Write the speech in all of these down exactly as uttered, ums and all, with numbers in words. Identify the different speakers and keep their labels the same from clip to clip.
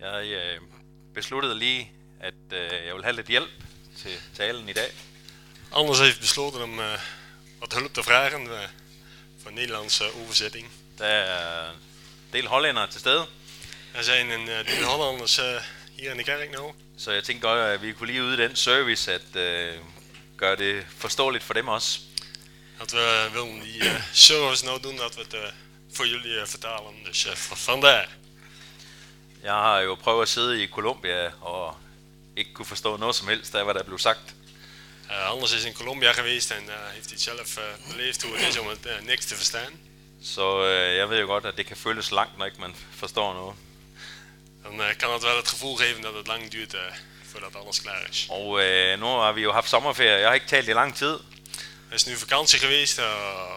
Speaker 1: Jeg øh, besluttede lige, at øh, jeg vil have lidt hjælp til talen i dag.
Speaker 2: Anders heeft besloten om uh, wat hulp te vragen uh, voor een Nederlandse overzetting.
Speaker 1: Der er en del hollændere til stede,
Speaker 2: Er zijn een uh, del Hollanders uh, hier in de kerk nu.
Speaker 1: så jeg tænkte godt, at vi kunne lige yde den service, at øh, gøre det forståeligt for dem også.
Speaker 2: Dat we willen die uh, service nou doen, dat we het uh, voor jullie uh, vertalen. Dus uh, vandaar.
Speaker 1: Jeg har jo prøvet at sidde i Colombia og ikke kunne forstå noget som helst af, hvad der blev sagt.
Speaker 2: Uh, Anders is in Colombia geweest en uh, heeft hij zelf uh, beleefd hoe het is om het uh, niks te verstaan.
Speaker 1: Så øh, jeg ved jo godt, at det kan føles langt, når ikke man forstår noget.
Speaker 2: Dan uh, kan het wel het gevoel geven dat het lang duurt uh, voordat alles klaar is.
Speaker 1: Og øh, nu har vi jo haft sommerferie. Jeg har ikke talt i lang tid.
Speaker 2: Er is nu vakantie geweest. Uh,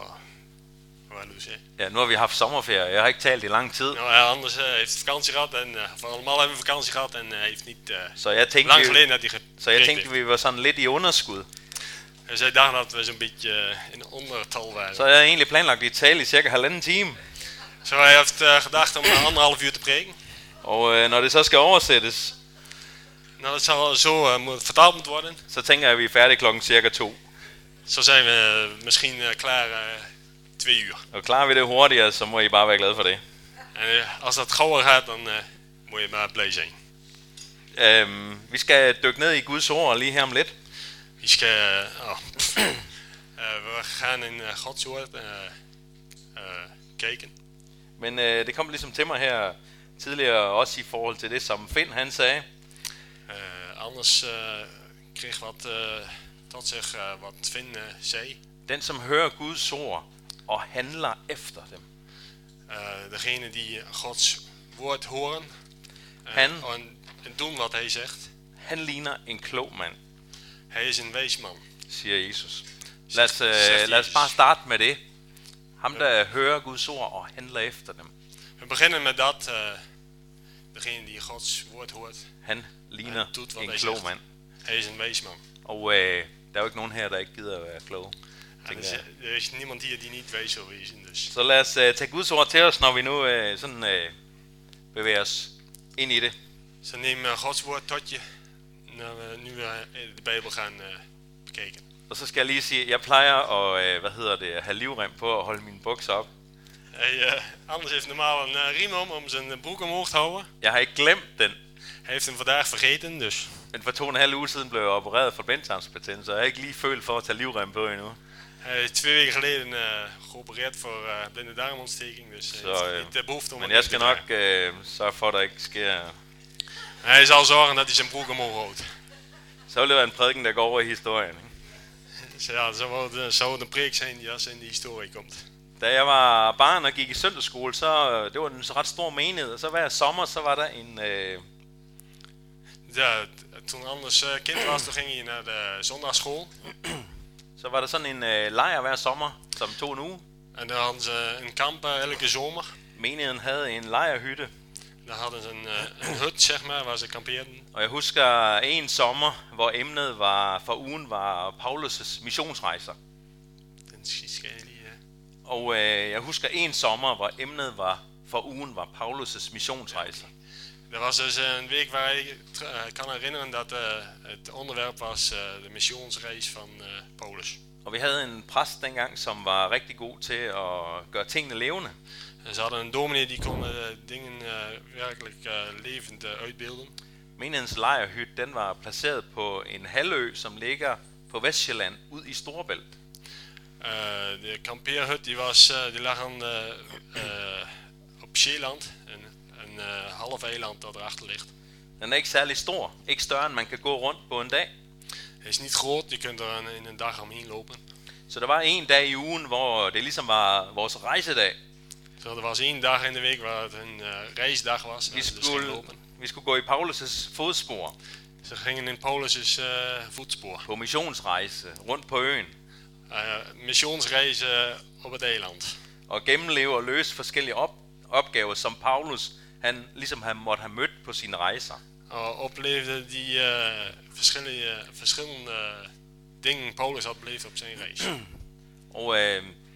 Speaker 2: wat wil je zeggen?
Speaker 1: Ja, nu har vi haft sommerferie. Jeg har ikke talt i lang tid.
Speaker 2: Nou, uh, Anders uh, heeft vakantie gehad en uh, voor allemaal hebben we vakantie gehad en uh, heeft niet uh,
Speaker 1: Så jeg tænkte,
Speaker 2: lang
Speaker 1: vi,
Speaker 2: geleden dat hij gepreekt
Speaker 1: så jeg tænkte,
Speaker 2: heeft.
Speaker 1: vi var sådan lidt i underskud.
Speaker 2: Uh, zij dachten dat we zo'n beetje uh, in ondertal waren.
Speaker 1: Så jeg har egentlig planlagt at tale i cirka halvanden time.
Speaker 2: Zo, hij heeft uh, gedacht om uh, anderhalf uur te preken.
Speaker 1: Og øh, når det så skal oversættes,
Speaker 2: Nou, dat zal zo uh, moet, vertaald moeten worden.
Speaker 1: så tænker jeg, at vi er færdige klokken cirka to.
Speaker 2: Zo zijn we uh, misschien uh, klaar uh, twee uur.
Speaker 1: Og klarer vi det hurtigere, så må I bare være glade for det.
Speaker 2: En uh, als dat gauwer gaat, dan uh, moet je maar blij zijn.
Speaker 1: Øhm, vi skal dykke ned i Guds ord lige her om lidt.
Speaker 2: Vi skal, uh, oh, uh, we gaan in uh, Gods woord uh, uh, kijken.
Speaker 1: Men øh, det kom ligesom til mig her tidligere, også i forhold til det, som Finn han sagde.
Speaker 2: Uh, Anders uh, kreeg wat uh, tot zich uh, wat Finn uh, zei.
Speaker 1: Den, som hører Guds ord og handler efter dem.
Speaker 2: Uh, degene die Gods woord horen uh,
Speaker 1: Han.
Speaker 2: en, en doen wat hij zegt.
Speaker 1: Han ligner en klog mand,
Speaker 2: Hij is een wijs man.
Speaker 1: siger Jesus. Lad os, øh,
Speaker 2: Zegt
Speaker 1: lad os
Speaker 2: Jesus.
Speaker 1: bare starte med det. Ham, der hører Guds ord og handler efter dem.
Speaker 2: We beginnen met dat. Uh, degene die Gods woord hoort.
Speaker 1: Han ligner
Speaker 2: Han doet, wat
Speaker 1: en
Speaker 2: hij
Speaker 1: klog
Speaker 2: zegt.
Speaker 1: mand.
Speaker 2: Hij is een wijs man.
Speaker 1: Og øh, der er jo ikke nogen her, der ikke gider at være klog.
Speaker 2: Ja, er, is, er is niemand hier die niet wijs wil wezen. Dus.
Speaker 1: Så lad os øh, tage Guds ord til os, når vi nu øh, sådan øh, bevæger os ind i det.
Speaker 2: Så neem uh, Gods woord tot je. Når we nu uh, de Bijbel gaan uh, bekijken.
Speaker 1: Og så skal jeg lige sige, at jeg plejer at, øh, hvad hedder det, at have livrem på og holde mine bukser op.
Speaker 2: Hij, uh, Anders heeft normaal een uh, riem om om zijn uh, broek omhoog te houden.
Speaker 1: Jeg har ikke glemt den.
Speaker 2: Hij heeft hem vandaag vergeten, dus.
Speaker 1: Men for to og en halv uge siden blev jeg opereret for blindtarmsbetændelse, så jeg har ikke lige følt for at tage livrem på endnu.
Speaker 2: Hij is twee weken geleden uh, geopereerd voor uh, blinde darmontsteking, dus hij
Speaker 1: Zo,
Speaker 2: heeft
Speaker 1: ja.
Speaker 2: niet de behoefte om
Speaker 1: Men
Speaker 2: het
Speaker 1: jeg
Speaker 2: te
Speaker 1: skal
Speaker 2: dragen.
Speaker 1: nok øh, sørge for, at der ikke sker.
Speaker 2: Hij zal zorgen dat hij zijn broek omhoog houdt.
Speaker 1: Så vil det være en prædiken, der går over i historien. Ikke?
Speaker 2: Dus ja, zo wordt, uh, zou het een preek zijn die als in de historie komt.
Speaker 1: Da jeg var barn og gik i søndagsskole, så øh, det var en ret stor menighed, og så hver sommer, så var der en... Øh,
Speaker 2: Ja, t- toen Anders uh, kind was, toen ging hij naar de zondagsschool.
Speaker 1: så var der sådan en øh, lejr hver sommer, som tog en uge.
Speaker 2: En daar hadden ze een kamp uh, elke zomer.
Speaker 1: Menigheden havde en lejrhytte,
Speaker 2: Daar hadden ze een, uh, een hut, zeg maar, waar ze kampeerden.
Speaker 1: og jeg husker en sommer, hvor emnet var for ugen var Paulus' missionsrejser.
Speaker 2: Den schietschijnen die... Uh,
Speaker 1: Og øh, jeg husker en sommer, hvor emnet var for ugen var Paulus' missionsrejser.
Speaker 2: er was dus uh, een week waar ik uh, kan herinneren dat uh, het onderwerp was uh, de missionsreis van uh, Paulus.
Speaker 1: Og vi havde en præst dengang, som var rigtig god til at gøre tingene levende.
Speaker 2: En ze hadden een dominee die kon uh, dingen uh, werkelijk uh, levend uh, uitbeelden.
Speaker 1: Menighedens lejrhytte, den var placeret på en halvø, som ligger på Vestsjælland ud i Storebælt.
Speaker 2: Uh, de kampeerhut die was, uh, die lag aan, uh, uh, op Zeeland, een, een uh, half eiland dat erachter ligt.
Speaker 1: Den er ikke særlig stor, ikke større end man kan gå rundt på en dag.
Speaker 2: Het is niet groot, je kunt er in een dag omheen lopen.
Speaker 1: Så der var en dag i ugen, hvor det ligesom var vores rejsedag.
Speaker 2: Zo, er was één dag in de week waar het een uh, reisdag was.
Speaker 1: Vi
Speaker 2: En ze dus gingen
Speaker 1: skulle,
Speaker 2: lopen.
Speaker 1: vi skulle gå i Paulus' fodspor
Speaker 2: Ze gingen in Paulus' uh, voetspoor.
Speaker 1: på missionsrejse rundt på øen.
Speaker 2: Uh, missionsreizen op het eiland.
Speaker 1: Og gennemleve og løse forskellige op, opgaver, som Paulus han ligesom han måtte have mødt på sine rejser.
Speaker 2: Uh, opleefde die uh, verschillende, verschillende dingen Paulus had beleefd op zijn reis.
Speaker 1: Og øh,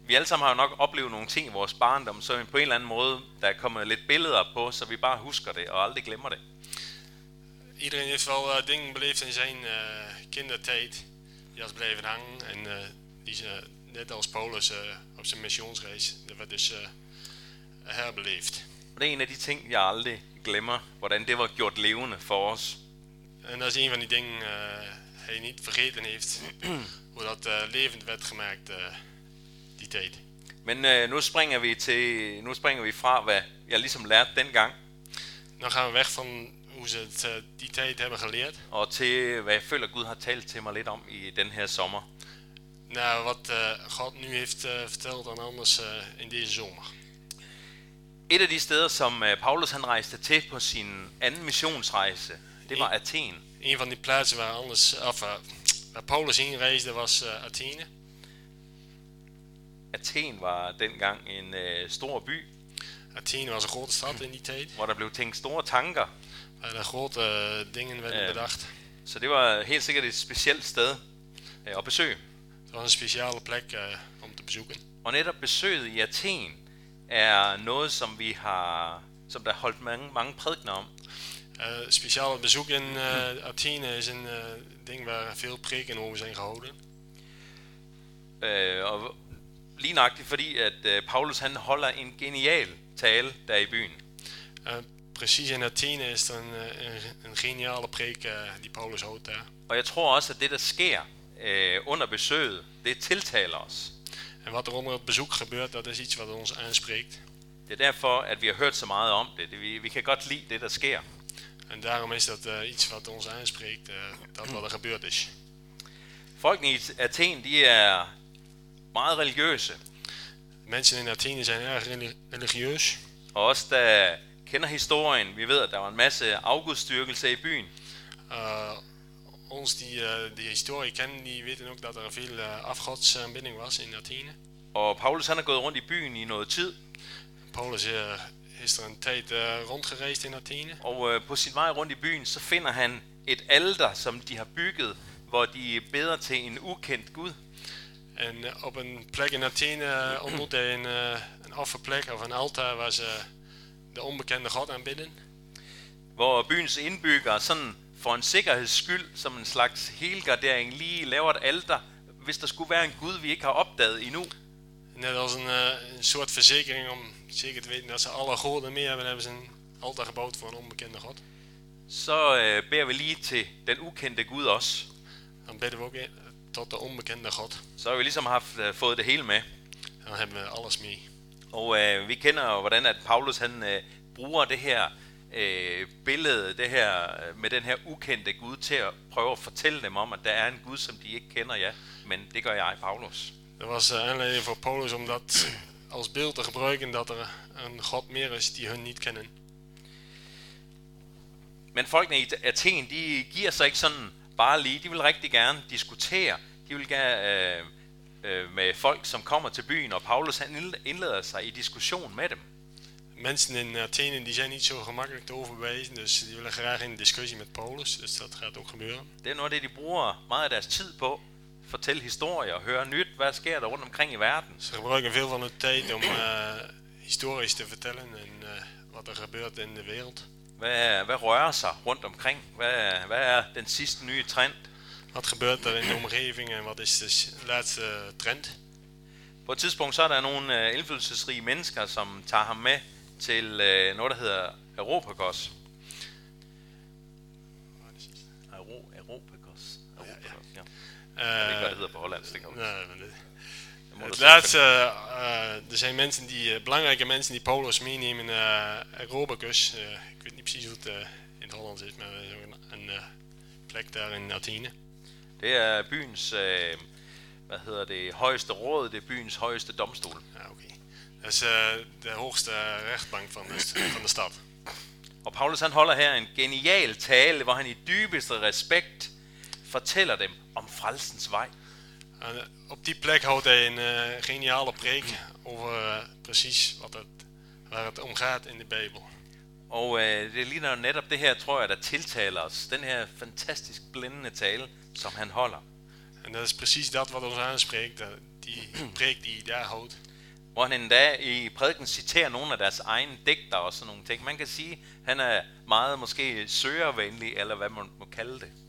Speaker 1: vi alle sammen har jo nok oplevet nogle ting i vores barndom, så på en eller anden måde, der er kommet lidt billeder på, så vi bare husker det og aldrig glemmer det.
Speaker 2: Iedereen heeft wel uh, dingen beleefd in zijn uh, kindertijd die als blijven hangen en uh, die ze net als Paulus uh, op zijn missionsreis, dat werd dus uh, herbeleefd.
Speaker 1: Og det er en af de ting, jeg aldrig glemmer, hvordan det var gjort levende for os.
Speaker 2: En dat is een van die dingen uh, hij niet vergeten heeft, hoe dat uh, levend werd gemaakt uh, die tijd.
Speaker 1: Men uh, nu springer vi til, nu springer vi fra, hvad jeg ligesom lærte dengang,
Speaker 2: Dan gaan we weg van hoe ze het uh, die tijd hebben geleerd,
Speaker 1: og til, hvad jeg føler, Gud har talt til mig lidt om i den her sommer.
Speaker 2: naar wat uh, God nu heeft uh, verteld aan anders uh, in deze zomer.
Speaker 1: Et af de steder, som uh, Paulus han rejste til på sin anden missionsrejse, det var Athen.
Speaker 2: Een van die plaatsen waar, anders, of, uh, waar Paulus heen reisde was uh, Athene.
Speaker 1: Athen var dengang en uh, stor by,
Speaker 2: Athene was een grote stad in die tijd,
Speaker 1: hvor der blev tænkt store tanker.
Speaker 2: waar er grote uh, dingen werden
Speaker 1: Uh,
Speaker 2: bedacht.
Speaker 1: så det var helt sikkert et specielt sted uh, at besøge.
Speaker 2: Het was een speciale plek uh, om te bezoeken.
Speaker 1: Og netop besøget i Athen er noget, som vi har, som der er holdt mange, mange prædikener om.
Speaker 2: Uh, speciale bezoek in uh, Athene is een uh, ding waar veel preken over zijn gehouden.
Speaker 1: Uh, og lige nøjagtigt fordi, at uh, Paulus han holder en genial tale der i byen.
Speaker 2: Uh, precies in Athene is er een, uh, een, een geniale preek uh, die Paulus houdt daar.
Speaker 1: Og jeg tror også, at det der sker uh, under besøget, det tiltaler os.
Speaker 2: En wat er onder het bezoek gebeurt, dat is iets wat ons aanspreekt.
Speaker 1: Det er derfor, at vi har hørt så meget om det. det vi, vi kan godt lide det, der sker.
Speaker 2: En daarom is dat uh, iets wat ons aanspreekt, uh, dat wat er gebeurd is.
Speaker 1: Folkene i Athen, de er meget religiøse.
Speaker 2: Mensen in Athene zijn erg religieus.
Speaker 1: Og os, der kender historien, vi ved, at der var en masse afgudstyrkelse i byen.
Speaker 2: Uh, ons die uh, de historie kennen, die weten ook dat er veel uh, afgodsaanbidding was in Athene.
Speaker 1: Og Paulus han er gået rundt i byen i noget tid.
Speaker 2: Paulus uh, is er een tijd uh, rondgereisd in Athene.
Speaker 1: Og øh, på sin vej rundt i byen, så finder han et alter, som de har bygget, hvor de beder til en ukendt Gud.
Speaker 2: En uh, op een plek in Athene uh, ontmoet hij een, uh, een offerplek of een altaar waar ze de onbekende God aanbidden.
Speaker 1: Hvor byens indbyggere sådan for en sikkerheds skyld, som en slags helgardering, lige laver et alter, hvis der skulle være en Gud, vi ikke har opdaget endnu.
Speaker 2: Net als een, uh, een soort verzekering om zeker te weten dat ze alle goden mee hebben, hebben ze een altaar gebouwd voor een onbekende God.
Speaker 1: Så øh, beder vi lige til den ukendte Gud også.
Speaker 2: Dan bidden we ook in, tot de onbekende God.
Speaker 1: Så har vi ligesom haft øh, fået det hele med.
Speaker 2: Dan hebben we alles mee.
Speaker 1: Og øh, vi kender jo, hvordan at Paulus han øh, bruger det her øh, billede, det her øh, med den her ukendte Gud til at prøve at fortælle dem om, at der er en Gud, som de ikke kender, ja. Men det gør jeg, Paulus.
Speaker 2: Dat was uh, aanleiding voor Paulus om dat als beeld te gebruiken dat er een God meer is die hun niet kennen.
Speaker 1: Men folkene i Athen, de giver sig ikke sådan bare lige. De vil rigtig gerne diskutere. De vil gerne øh, øh, med folk, som kommer til byen, og Paulus han indleder sig i diskussion med dem.
Speaker 2: Mensen in Athene die zijn niet zo gemakkelijk te overwijzen, dus die willen graag in discussie met Paulus, dus dat gaat ook gebeuren.
Speaker 1: Det er noget af det, de bruger meget af deres tid på. Fortælle historier, høre nyt, hvad sker der rundt omkring i verden.
Speaker 2: Ze gebruiken veel van hun tijd om uh, historisch te vertellen en uh, wat er gebeurt in de wereld.
Speaker 1: Hvad, hvad rører sig rundt omkring? Hvad, hvad er den sidste nye trend?
Speaker 2: Wat gebeurt er in de omgeving en wat is de laatste trend?
Speaker 1: På et tidspunkt så er der nogle uh, indflydelsesrige mennesker, som tager ham med til uh, noget, der hedder Areopagos. Aero, Areopagos. Areopagos, ja.
Speaker 2: Uh,
Speaker 1: Jeg ved ikke, hvad det hedder på hollandsk. Det kan
Speaker 2: nee, maar dit-
Speaker 1: det
Speaker 2: Het laatste, uh, er zijn mensen die, uh, belangrijke mensen die Paulus meenemen naar uh, Areopagos. Uh, ik weet niet precies hoe het uh, in het Hollands is, maar uh, een, een uh, plek daar in Athene.
Speaker 1: Det er byens, øh, hvad hedder det, højeste råd, det er byens højeste domstol.
Speaker 2: Ja, oké. Dat is uh, de hoogste rechtbank van de, st- van de stad.
Speaker 1: Og Paulus han holder her en genial tale, hvor han i dybeste respekt fortæller dem om frelsens vej.
Speaker 2: En, uh, op die plek houdt hij een uh, geniale preek over uh, precies wat het, waar het om gaat in de Bijbel.
Speaker 1: Og øh, det ligner netop det her, tror jeg, der tiltaler os. Den her fantastisk blændende tale, som han holder.
Speaker 2: En dat is precies dat wat ons aanspreekt, uh, die preek die I der houdt.
Speaker 1: Hvor han endda i prædiken citerer nogle af deres egne digter og sådan nogle ting. Man kan sige, han er meget måske søgervenlig, eller hvad man må kalde det.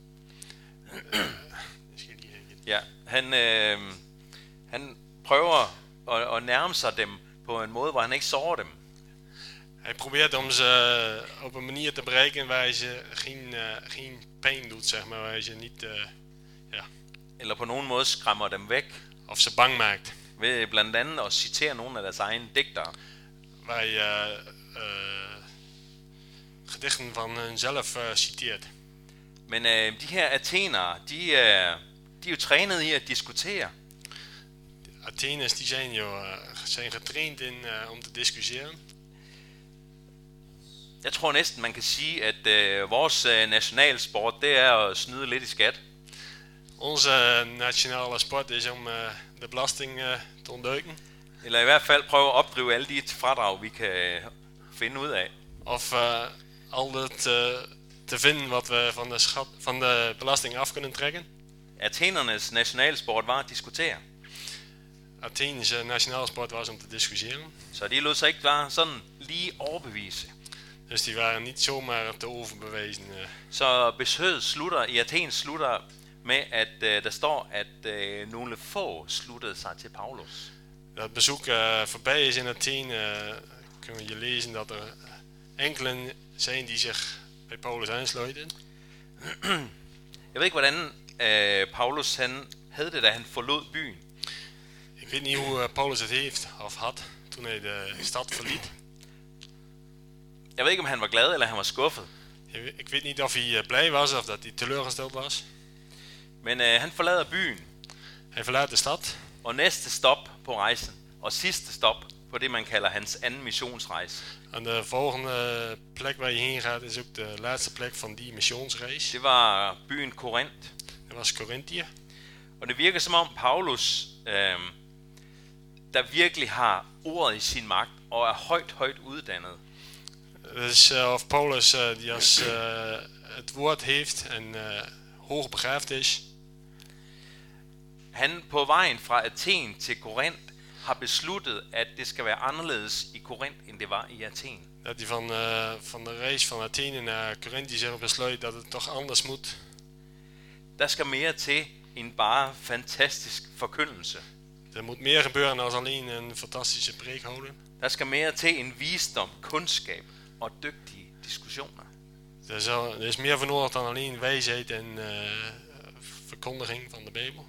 Speaker 1: Ja, han, øh, han prøver at, at nærme sig dem på en måde, hvor han ikke sårer dem.
Speaker 2: Hij probeert om ze uh, op een manier te bereiken waar ze geen, uh, geen pijn doet, zeg maar, waar ze niet, uh, ja.
Speaker 1: Eller på nogen måde skræmmer dem væk.
Speaker 2: Of ze bang maakt.
Speaker 1: Ved blandt andet at citere nogle af deres egne digtere.
Speaker 2: Waar je uh, uh, gedichten van hunzelf uh, citeert.
Speaker 1: Men øh, de her athenere, de, øh, de er jo trænet i at diskutere.
Speaker 2: Atheners die zijn jo uh, zijn getraind in uh, om te discussiëren.
Speaker 1: Jeg tror næsten man kan sige at øh, vores øh, nationalsport, det er at snyde lidt i skat.
Speaker 2: Onze nationale sport is om uh, de belasting uh, te ontduiken.
Speaker 1: Eller i hvert fald prøve at opdrive alle de fradrag vi kan finde ud af.
Speaker 2: Of uh, al het uh, te vinden wat we van de, schat, van de belasting af kunnen trekken.
Speaker 1: Athenernes nationalsport var at diskutere.
Speaker 2: Athenes uh, nationale sport was om te discussiëren.
Speaker 1: Så de lod sig ikke bare sådan lige overbevise.
Speaker 2: Dus die waren niet zomaar te overbewijzen. Uh.
Speaker 1: Så besøget slutter i Athen slutter med at uh, der står at uh, nogle få sluttede sig til Paulus.
Speaker 2: Dat bezoek uh, voorbij is in Athene, uh, kunnen we je lezen dat er enkelen zijn die zich bij Paulus aansluiten.
Speaker 1: Jeg ved ikke hvordan uh, Paulus han havde det da han forlod byen.
Speaker 2: Ik weet niet hoe uh, Paulus het heeft of had toen hij de stad verliet.
Speaker 1: Jeg ved ikke om han var glad eller han var skuffet.
Speaker 2: Ik weet niet of hij uh, blij was of dat hij teleurgesteld was.
Speaker 1: Men uh, han forlader byen.
Speaker 2: Hij verlaat de stad.
Speaker 1: Og næste stop på rejsen, og sidste stop på det man kalder hans anden missionsrejse.
Speaker 2: En de volgende plek waar je heen gaat is ook de laatste plek van die missionsreis.
Speaker 1: Det var byen Korinth.
Speaker 2: Det was Korinthië.
Speaker 1: Og det virker som om Paulus, øh, der virkelig har ordet i sin magt og er højt, højt uddannet.
Speaker 2: Dus uh, of Paulus uh, die als uh, het woord heeft en uh, hoog begaafd is.
Speaker 1: Han på vejen fra Athen til Korinth har besluttet, at det skal være anderledes i Korinth, end det var i Athen.
Speaker 2: Dat hij van, uh, van de reis van Athene naar Korinthië zich besluit dat het toch anders moet.
Speaker 1: Der skal mere til end bare fantastisk forkyndelse.
Speaker 2: Er moet meer gebeuren dan alleen een fantastische preek houden.
Speaker 1: Der skal mere til end visdom, kundskab og dygtige diskussioner.
Speaker 2: Er is, al, er is meer voor nodig dan alleen wijsheid en uh, verkondiging van de Bijbel.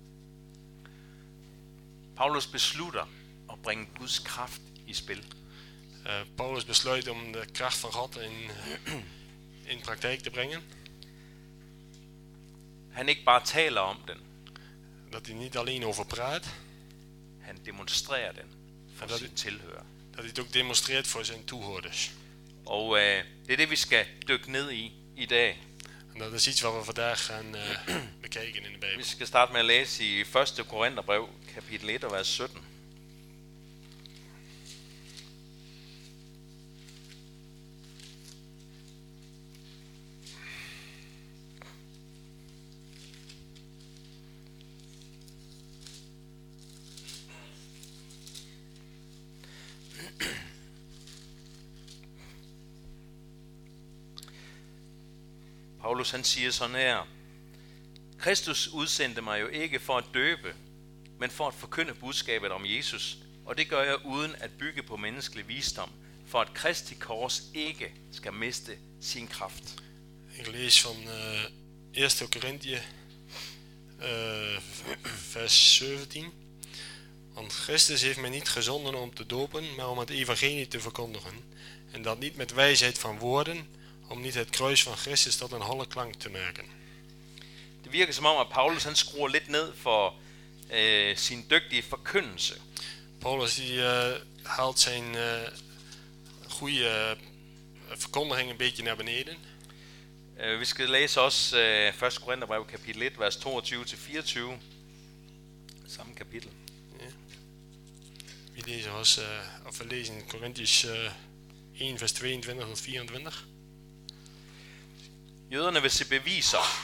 Speaker 1: Paulus beslutter at bringe Guds kraft i spil.
Speaker 2: Uh, Paulus besluit om de kracht van God in, in praktijk te brengen.
Speaker 1: Han ikke bare taler om den.
Speaker 2: Dat hij niet alleen over praat.
Speaker 1: Han demonstrerer den for
Speaker 2: dat,
Speaker 1: sine tilhører.
Speaker 2: Dat hij het ook demonstreert voor zijn toehoorders.
Speaker 1: Og øh, det er det vi skal dykke ned i i dag.
Speaker 2: En dat is iets wat we vandaag gaan uh, bekijken in de Bijbel.
Speaker 1: Vi skal starte med at læse i første Korintherbrev, kapitel et og vers sytten. Paulus han siger sådan her: Kristus udsendte mig jo ikke for at døbe, men for at forkynde budskabet om Jesus, og det gør jeg uden at bygge på menneskelig visdom, for at Kristi kors ikke skal miste sin kraft.
Speaker 2: Ik lees van uh, eerste Korinthië, uh, vers zeventien. Want Christus heeft mij niet gezonden om te dopen, maar om het evangelie te verkondigen. En dat niet met wijsheid van woorden, om niet het kruis van Christus tot een holle klank te maken.
Speaker 1: Det virker som om, at Paulus han skruer lidt ned for øh, sin dygtige forkyndelse.
Speaker 2: Paulus die uh, haalt zijn uh, goede uh, verkondiging een beetje naar beneden.
Speaker 1: Uh, vi skal læse også øh, første Korintherbrev kapitel et, vers toogtyve til fireogtyve. Samme kapitel.
Speaker 2: Ja. Vi lezen også, uh, of we lezen Korinthiërs uh, één, vers tweeëntwintig tot vierentwintig.
Speaker 1: Jøderne vil se beviser,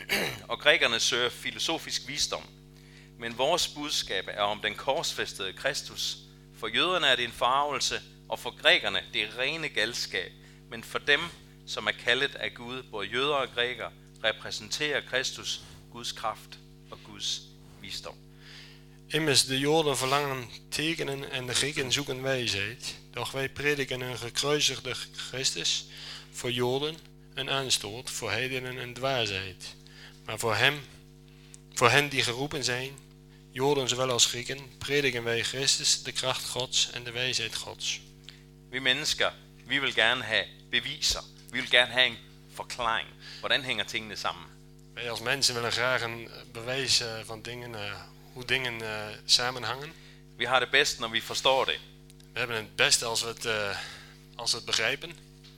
Speaker 1: og grækerne søger filosofisk visdom. Men vores budskab er om den korsfæstede Kristus. For jøderne er det en forargelse, og for grækerne det er rene galskab. Men for dem, som er kaldet af Gud, både jøder og grækere, repræsenterer Kristus Guds kraft og Guds visdom.
Speaker 2: Immers de Joden verlangen tekenen en de Grieken zoeken wijsheid. Doch wij prediken een gekruisigde Christus, voor Joden een aanstoot, voor heidenen een dwaasheid. Maar voor hem, voor hen die geroepen zijn, Joden zowel als Grieken, prediken wij Christus, de kracht Gods en de wijsheid Gods.
Speaker 1: Vi mennesker, vi vil gerne have beviser. Vi vil gerne have en forklaring. Hvordan hænger tingene sammen?
Speaker 2: Wij als mensen willen graag een bewijs uh, van dingen, uh, hoe dingen uh, samenhangen.
Speaker 1: Vi har det bedst, når vi forstår det.
Speaker 2: We hebben het beste als we het, uh, als we het begrijpen.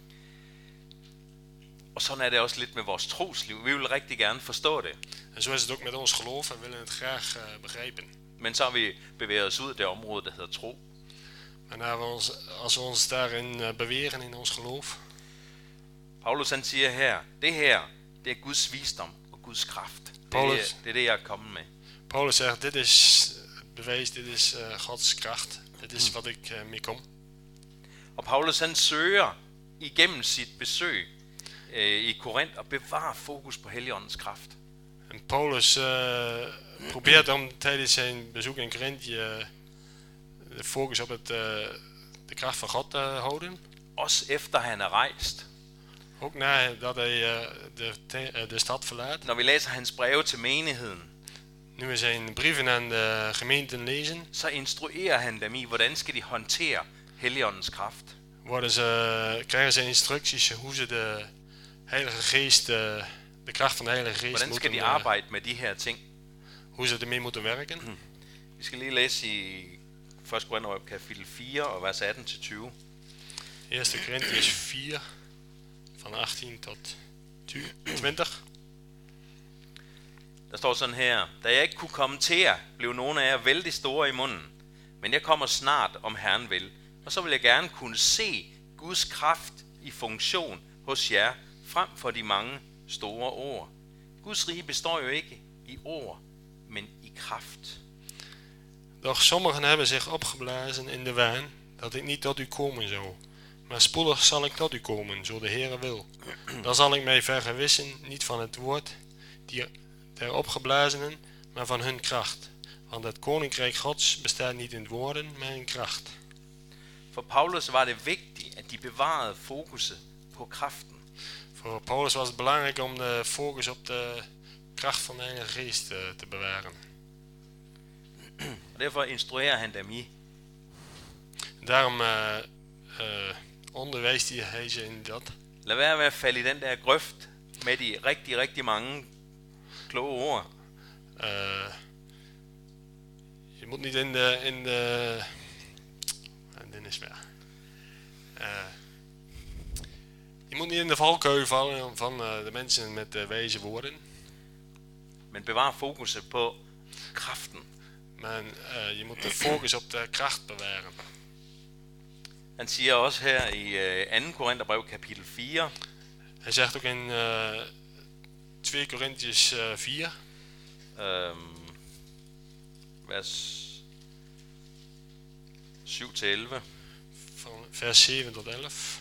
Speaker 1: Og sådan er det også lidt med vores trosliv. Vi vil rigtig gerne forstå det.
Speaker 2: En zo is het ook met ons geloof. We willen het graag uh, begrijpen.
Speaker 1: Men så har vi bevæget os ud af det område, der hedder tro.
Speaker 2: Maar nou, we ons, als we ons daarin uh, beweren in ons geloof.
Speaker 1: Paulus han siger her, det her, det er Guds visdom og Guds kraft. Det,
Speaker 2: Paulus,
Speaker 1: er, det er det, jeg er kommet med.
Speaker 2: Paulus zegt, dit is het bewijs, dit is uh, Gods kracht. Dit is wat ik uh, mee kom.
Speaker 1: Og Paulus han søger igennem sit besøg øh, i Korinth at bevare fokus på Helligåndens kraft.
Speaker 2: En Paulus uh, probeert om tijdens zijn bezoek in Korinthe uh, de focus op het, uh, de kracht van God te houden.
Speaker 1: Også efter han er rejst.
Speaker 2: Ook nadat hij uh, de, te, uh, de stad verlaat.
Speaker 1: Når vi læser hans breve til menigheden,
Speaker 2: Nu we zijn brieven aan de gemeenten lezen,
Speaker 1: så instruerer han dem i, hvordan skal de håndtere Helligåndens kraft.
Speaker 2: worden ze, krijgen ze instructies hoe ze de Heilige Geest, uh, de kracht van de Heilige Geest
Speaker 1: Hvordan skal
Speaker 2: moeten,
Speaker 1: de
Speaker 2: uh,
Speaker 1: arbejde med de her ting?
Speaker 2: hoe ze ermee moeten werken.
Speaker 1: Hmm. Vi skal lige læse i første Korintherbrev kapitel fire og vers atten til tyve.
Speaker 2: Eerste Korintiërs vier, van achttien tot twintig.
Speaker 1: Der står sådan her: Da jeg ikke kunne komme til jer, blev nogle af jer vældig store i munden. Men jeg kommer snart, om Herren vil. Og så vil jeg gerne kunne se Guds kraft i funktion hos jer, frem for de mange store ord. Guds rige består jo ikke i ord, men i kraft.
Speaker 2: Doch sommigen hebben zich opgeblazen in de waan dat ik niet tot u komen zou. Maar spoedig zal ik tot u komen, zo de Heere wil. Dan zal ik mij vergewissen, niet van het woord der opgeblazenen, maar van hun kracht. Want het koninkrijk Gods bestaat niet in woorden, maar in kracht.
Speaker 1: For Paulus var det vigtigt, at de bevarede fokuset på kraften.
Speaker 2: Voor Paulus was het belangrijk om de focus op de kracht van de Heilige Geest uh, te bewaren.
Speaker 1: Og derfor instruerer han dem i.
Speaker 2: Daarom uh, uh, onderwijst hij, hij ze in dat.
Speaker 1: Lad være med at falde i den der grøft med de rigtig, rigtig mange kloge ord.
Speaker 2: Uh, je moet niet in de... In de uh, dit is waar. Uh, je moet niet in de valkuil vallen van uh, de mensen met uh, wijze woorden.
Speaker 1: Men bevar fokuset på kraften.
Speaker 2: Maar uh, je moet de focus op de kracht bewaren.
Speaker 1: Han siger også her i uh, anden Korintherbrev kapitel fire.
Speaker 2: Hij zegt ook in uh, twee Korintiërs uh, vier.
Speaker 1: Um, vers syv til elleve.
Speaker 2: Van vers zeven tot elf.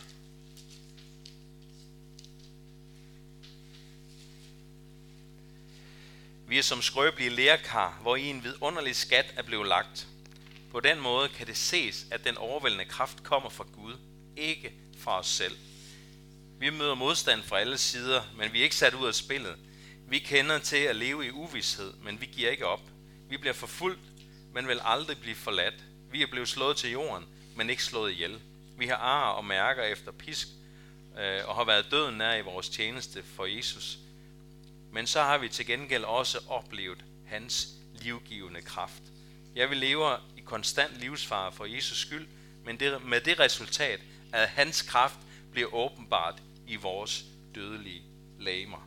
Speaker 1: Vi er som skrøbelige lerkar, hvor i en vidunderlig skat er blevet lagt. På den måde kan det ses, at den overvældende kraft kommer fra Gud, ikke fra os selv. Vi møder modstand fra alle sider, men vi er ikke sat ud af spillet. Vi kender til at leve i uvished, men vi giver ikke op. Vi bliver forfulgt, men vil aldrig blive forladt. Vi er blevet slået til jorden, men ikke slået ihjel. Vi har ar og mærker efter pisk, øh, og har været døden nær i vores tjeneste for Jesus. Men så har vi til gengæld også oplevet hans livgivende kraft. Jeg vil leve i konstant livsfare for Jesus skyld, men det, med det resultat, at hans kraft bliver åbenbart i vores dødelige legemer.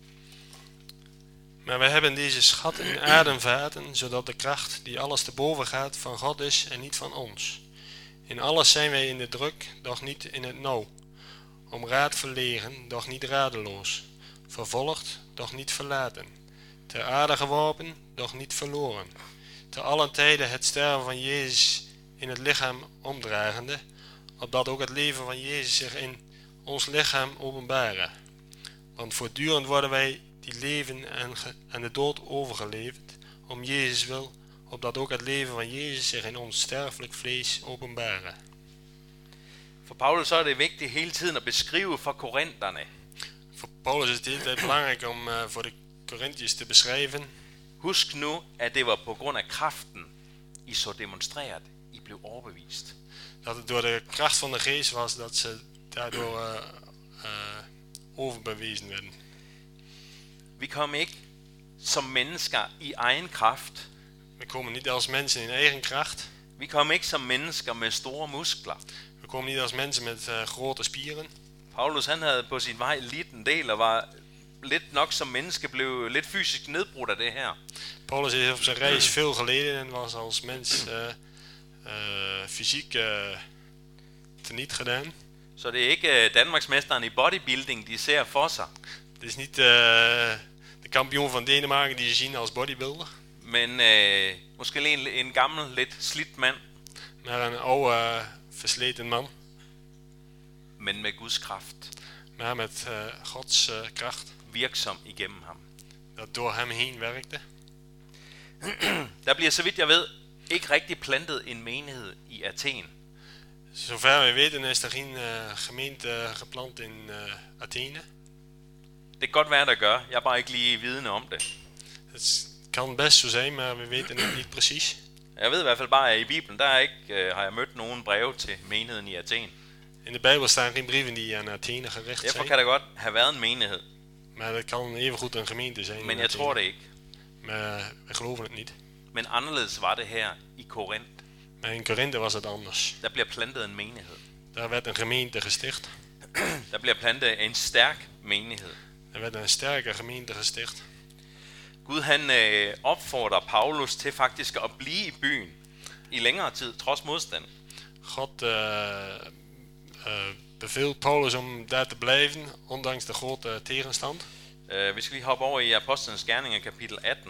Speaker 2: Maar wij hebben deze schat in ademvaten, zodat de kracht die alles te boven gaat van God is en niet van ons. In alles zijn wij in de druk, doch niet in het nauw. Om raad verlegen, doch niet radeloos. vervolgd, doch niet verlaten, ter aarde geworpen, doch niet verloren, te allen tijden het sterven van Jezus in het lichaam omdragende, opdat ook het leven van Jezus zich in ons lichaam openbare. Want voortdurend worden wij die leven en, ge- en de dood overgeleverd, om Jezus wil, opdat ook het leven van Jezus zich in ons sterfelijk vlees openbare.
Speaker 1: For Paulus så er det vigtigt hele tiden at beskrive for korinterne,
Speaker 2: Voor Paulus is het hele tijd belangrijk om uh, voor de Corinthiërs te beschrijven.
Speaker 1: husk nu, at det var på grund af kraften, I så demonstreret, I blev overbevist.
Speaker 2: Dat het door de kracht van de geest was dat ze daardoor uh, uh, overbewezen werden.
Speaker 1: Vi kom ikke som mennesker i egen kraft.
Speaker 2: We komen niet als mensen in eigen kracht.
Speaker 1: Vi kom ikke som mennesker med store muskler.
Speaker 2: We komen niet als mensen met uh, grote spieren.
Speaker 1: Paulus han havde på sin vej lidt en del og var lidt nok som menneske blev lidt fysisk nedbrudt af det her.
Speaker 2: Paulus heeft op zijn reis veel geleden en was als mens uh, uh, fysiek uh, teniet gedaan.
Speaker 1: Så det er ikke Danmarksmesteren i bodybuilding, de ser for sig,
Speaker 2: Het is niet uh, de kampioen van Denemarken die ze zien als bodybuilder,
Speaker 1: men øh, måske lige en, en gammel, lidt slidt mand,
Speaker 2: maar een oude, uh, versleten man,
Speaker 1: men med Guds kraft
Speaker 2: maar met uh, Gods uh, kracht,
Speaker 1: virksom igennem ham.
Speaker 2: dat door hem heen werkte.
Speaker 1: Der bliver, så vidt jeg ved, ikke rigtig plantet en menighed i Athen.
Speaker 2: Zover we weten is er geen uh, gemeente geplant in uh, Athene.
Speaker 1: Det kan godt være, der gør. Jeg er bare ikke lige vidende om det.
Speaker 2: Het kan best zo zijn, maar we weten het niet precies.
Speaker 1: Jeg ved i hvert fald bare, at i Bibelen, der er ikke, øh, har jeg mødt nogen breve til menigheden i Athen.
Speaker 2: In de Bijbel staan geen brieven die aan Athene gericht
Speaker 1: Derfor
Speaker 2: zijn.
Speaker 1: kan der godt have været en menighed,
Speaker 2: Maar dat kan evengoed een gemeente zijn.
Speaker 1: men
Speaker 2: in
Speaker 1: jeg tror
Speaker 2: Athene.
Speaker 1: det ikke.
Speaker 2: Maar we geloven het niet.
Speaker 1: Men anderledes var det her i Korinth.
Speaker 2: Maar in Korinthe was het anders.
Speaker 1: Der bliver plantet en menighed.
Speaker 2: Daar werd een gemeente gesticht.
Speaker 1: Der bliver plantet en stærk menighed.
Speaker 2: Er werd een sterke gemeente gesticht.
Speaker 1: Gud han øh, opfordrer Paulus til faktisk at blive i byen i længere tid, trods modstand.
Speaker 2: God uh, uh, beveelt Paulus om daar te blijven, ondanks de grote tegenstand.
Speaker 1: Øh, vi skal lige hoppe over i Apostlenes Gerninger, kapitel atten.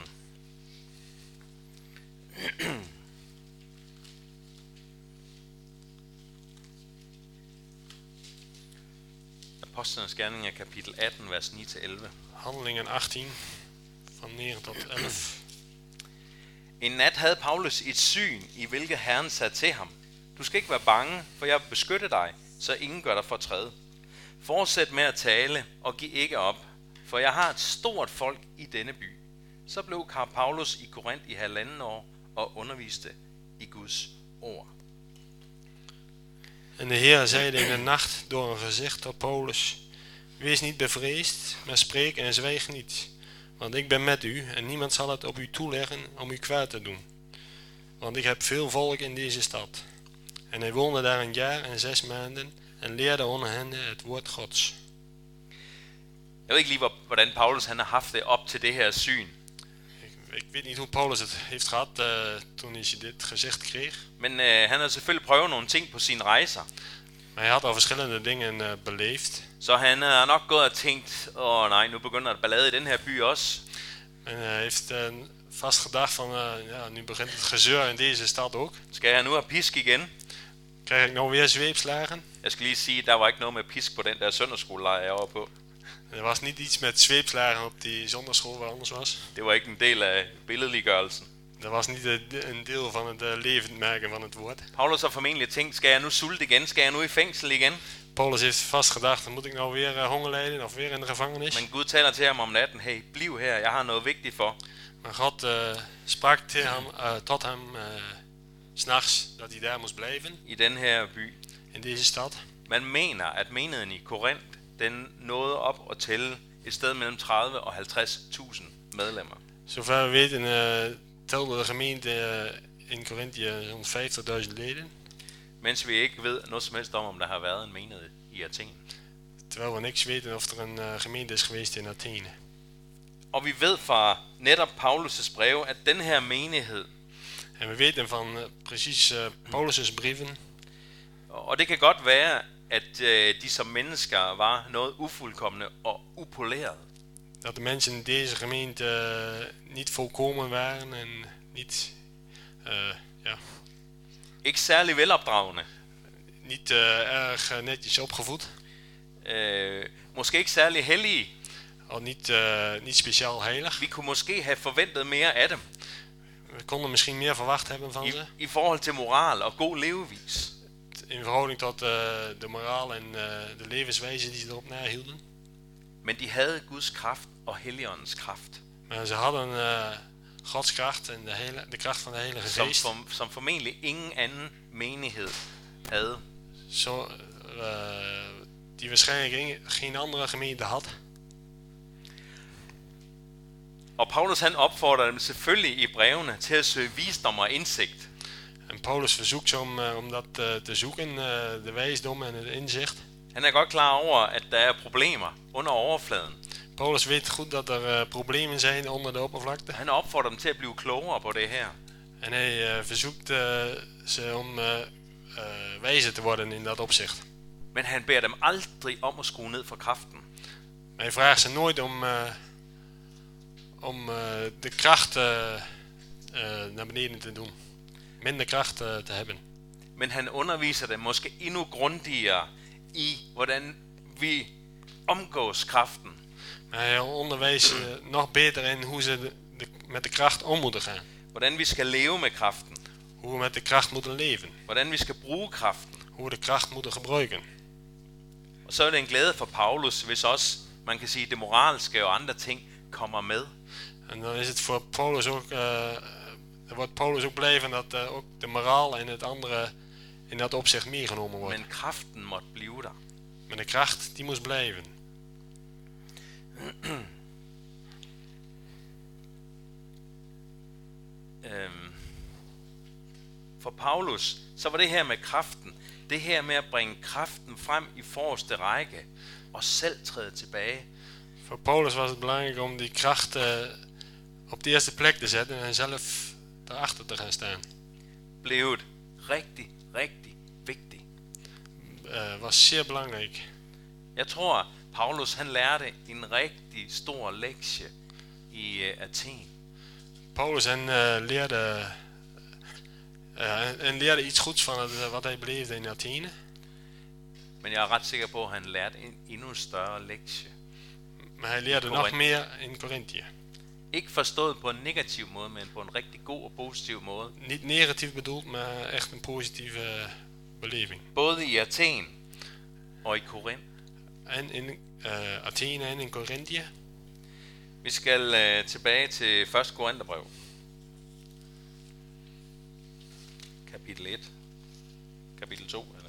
Speaker 1: Apostlenes Gerninger, kapitel atten, vers ni til elleve.
Speaker 2: Handelingen achttien, van negen tot elf.
Speaker 1: En nat havde Paulus et syn, i hvilket Herren sagde til ham: Du skal ikke være bange, for jeg vil beskytte dig, så ingen gør dig fortræd. Fortsæt med at tale, og giv ikke op, for jeg har et stort folk i denne by. Så blev Karl Paulus i Korinth i halvanden år og underviste i Guds ord.
Speaker 2: En de Heer zeide in de nacht door een gezicht tot Paulus: Wees niet bevreesd, maar spreek en zwijg niet. Want ik ben met u en niemand zal het op u toeleggen om u kwaad te doen. Want ik heb veel volk in deze stad. En hij woonde daar een jaar en zes maanden en leerde onder hen het woord Gods.
Speaker 1: Jeg ved ikke lige, hvordan Paulus han har haft det op til det her syn.
Speaker 2: Ik, ik weet niet hoe Paulus het heeft gehad uh, toen hij dit gezicht kreeg.
Speaker 1: Men øh, han har selvfølgelig prøvet nogle ting på sine rejser.
Speaker 2: Maar hij had al verschillende dingen uh, beleefd.
Speaker 1: Så han har nok gået og tænkt, åh oh, nej, nu begynder der ballade i den her by også.
Speaker 2: En hij heeft uh, vast gedacht van, uh, ja, nu begint het gezeur in deze stad ook.
Speaker 1: Skal jeg nu have pisk igen?
Speaker 2: Krijg ik nou weer zweepslagen?
Speaker 1: Jeg skal lige sige, der var ikke noget med pisk på den der søndagsskolelejr, jeg var på.
Speaker 2: Er was niet iets met zweepslagen op die zondagschool waar anders was.
Speaker 1: Det var ikke en del af billedliggørelsen.
Speaker 2: Dat was niet een deel van het uh, levend maken van het woord.
Speaker 1: Paulus har formentlig tænkt, skal jeg nu sulte igen? Skal jeg nu i fængsel igen?
Speaker 2: Paulus heeft vast gedacht, moet ik nou weer uh, honger lijden of weer in de gevangenis?
Speaker 1: Men Gud taler til ham om natten, hey, bliv her, jeg har noget vigtigt for.
Speaker 2: Maar God uh, sprak til ham, uh, tot hem uh, s'nachts dat hij daar moest blijven.
Speaker 1: I den her by.
Speaker 2: In deze stad.
Speaker 1: Man mener, at menigheden i Korinth, den nåede op og tælle et sted mellem tredive og halvtreds tusind medlemmer.
Speaker 2: Zover we weten uh, telde de gemeente uh, in Korinthe zo'n vijftigduizend leden.
Speaker 1: Mens vi ikke ved noget som helst om, om der har været en menighed i Athen.
Speaker 2: Terwijl we niks weten of er een uh, gemeente is geweest in Athene.
Speaker 1: Og vi ved fra netop Paulus' breve, at den her menighed,
Speaker 2: En we weten van uh, precies uh, Paulus' brieven.
Speaker 1: og det kan godt være, at øh, de som mennesker var noget ufuldkomne og upoleret.
Speaker 2: dat de mensen in deze gemeente uh, niet volkomen waren en niet, uh, ja,
Speaker 1: Ikke særlig velopdragende.
Speaker 2: niet uh, erg uh, netjes opgevoed.
Speaker 1: Øh, måske ikke særlig hellige.
Speaker 2: Al niet, uh, niet speciaal heilig.
Speaker 1: Vi kunne måske have forventet mere af dem.
Speaker 2: We konden misschien meer verwacht hebben van
Speaker 1: I,
Speaker 2: ze.
Speaker 1: i forhold til moral og god levevis.
Speaker 2: In verhouding tot uh, de moraal en uh, de levenswijze die ze erop nahielden.
Speaker 1: Men de havde Guds kraft og Helligåndens kraft.
Speaker 2: Maar ze hadden uh, Gods kracht en de, hele, de kracht van de Heilige
Speaker 1: Som,
Speaker 2: Geest.
Speaker 1: for, som formentlig ingen anden menighed havde.
Speaker 2: Zo, uh, die waarschijnlijk ingen, geen andere gemeente had.
Speaker 1: Og Paulus han opfordrer dem selvfølgelig i brevene til at søge visdom og indsigt.
Speaker 2: En Paulus verzoekt ze om, uh, om dat uh, te zoeken, uh, de wijsdom en het inzicht.
Speaker 1: Han er godt klar over, at der er problemer under overfladen.
Speaker 2: Paulus weet goed dat er uh, problemen zijn onder de oppervlakte.
Speaker 1: Han opfordrer dem til at blive klogere på det her.
Speaker 2: En hij uh, verzoekt uh, ze om uh, uh, wijzer te worden in dat opzicht.
Speaker 1: Men han beder dem aldrig om at skrue ned for kraften.
Speaker 2: Maar hij vraagt ze nooit om, uh, om uh, de kracht uh, uh, naar beneden te doen. Minder kracht uh, te hebben.
Speaker 1: Men han underviser dem måske endnu grundigere i, hvordan vi omgås kraften.
Speaker 2: Maar hij onderwijst ze nog beter in hoe ze de, de, met de kracht om moeten gaan.
Speaker 1: Hvordan vi skal leve med kraften.
Speaker 2: Hoe we met de kracht moeten leven.
Speaker 1: Hvordan vi skal bruge kraften.
Speaker 2: Hoe we de kracht moeten gebruiken.
Speaker 1: Og så er det en glæde for Paulus, hvis også, man kan sige, det moralske og andre ting kommer med.
Speaker 2: En dan is het voor Paulus ook, uh, wordt Paulus ook blij van dat uh, ook de moraal en het andere in dat opzicht meegenomen wordt.
Speaker 1: Men kraften måtte blive der.
Speaker 2: Maar de kracht, die moest blijven.
Speaker 1: øhm, for Paulus, så var det her med kraften, det her med at bringe kraften frem i forreste række, og selv træde tilbage.
Speaker 2: Voor Paulus was het belangrijk om die kracht uh, op de eerste plek te zetten en zelf daarachter te gaan staan.
Speaker 1: Blev rigtig, rigtig vigtigt.
Speaker 2: Uh, was zeer belangrijk.
Speaker 1: Jeg tror, Paulus han lærte en rigtig stor lektie i uh, Athen.
Speaker 2: Paulus han uh, leerde, uh, en leerde iets goeds van het, uh, wat hij beleefde in Athene.
Speaker 1: Men jeg er ret sikker på, at han lærte en endnu større lektie.
Speaker 2: Maar hij leerde nog meer in Korinthië.
Speaker 1: Ikke forstået på en negativ måde, men på en rigtig god og positiv måde.
Speaker 2: Niet negatief bedoeld, maar echt een positieve beleving.
Speaker 1: Både i Athen og i Korinth.
Speaker 2: En in uh, Athene en in Korinthië.
Speaker 1: Vi skal uh, tilbage til første Korintherbrev. Kapitel et. Kapitel to, eller?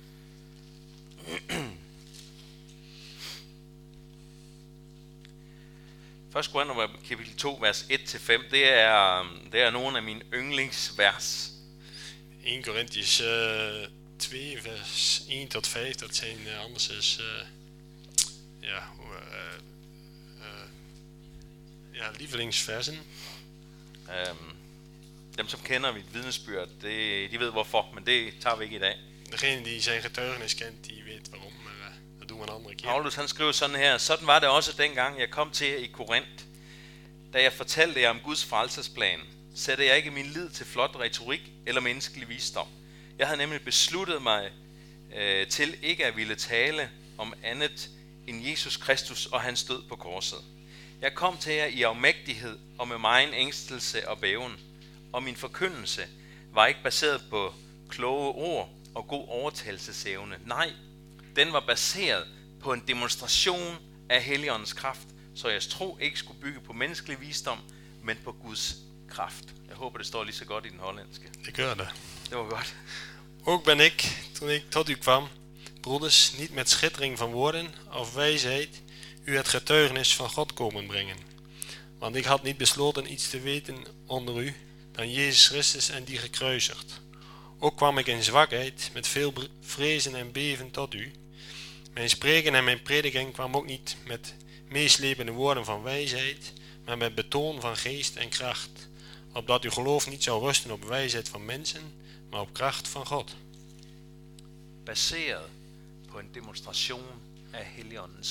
Speaker 1: første Korintherbrev, kapitel to, vers et til fem. Det er, det er nogle af mine yndlingsvers.
Speaker 2: eerste Korintiërs uh, twee, vers één tot vijf, dat zijn uh, anders is, uh, ja, uh, uh, ja, lievelingsversen.
Speaker 1: Um, dem, som kender mit vidnesbyrd, det, de ved hvorfor, men det tager vi ikke i dag.
Speaker 2: Degene die zijn getuigenis kent, die weet waarom, maar uh, dat doen we een andere keer.
Speaker 1: Paulus han skriver sådan her: sådan var det også dengang jeg kom til jer i Korinth. Da jeg fortalte jer om Guds frelsesplan, satte jeg ikke min lid til flot retorik eller menneskelig visdom. Jeg havde nemlig besluttet mig øh, til ikke at ville tale om andet end Jesus Kristus og hans død på korset. Jeg kom til jer i afmægtighed og med megen ængstelse og bæven, og min forkyndelse var ikke baseret på kloge ord og god overtalelsesevne. Nej, den var baseret på en demonstration af Helligåndens kraft, så jeres tro ikke skulle bygge på menneskelig visdom, men på Guds kraft. Jeg håber, det står lige så godt i den hollandske.
Speaker 2: Ik hoor dat.
Speaker 1: Det var godt.
Speaker 2: Ook ben ik, toen ik tot u kwam, broeders, niet met schittering van woorden of wijsheid, u het getuigenis van God komen brengen. Want ik had niet besloten iets te weten onder u, dan Jezus Christus en die gekruisigd. Ook kwam ik in zwakheid, met veel vrezen en beven tot u. Mijn spreken en mijn prediking kwam ook niet met meeslepende woorden van wijsheid, maar met betoon van geest en kracht, opdat uw geloof niet zou rusten op wijsheid van mensen, maar op kracht van God.
Speaker 1: Baseret på en demonstration af Helligåndens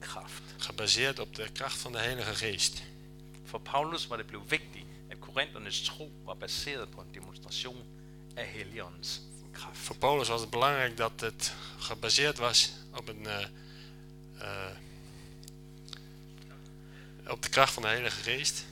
Speaker 1: kraft.
Speaker 2: Gebaseerd op de kracht van de Heilige Geest.
Speaker 1: For Paulus var det blevet vigtigt, at korinternes tro var baseret på en demonstration af Helligåndens kraft.
Speaker 2: Voor Paulus was het belangrijk dat het gebaseerd was op, een, uh, uh, op de kracht van de Heilige Geest.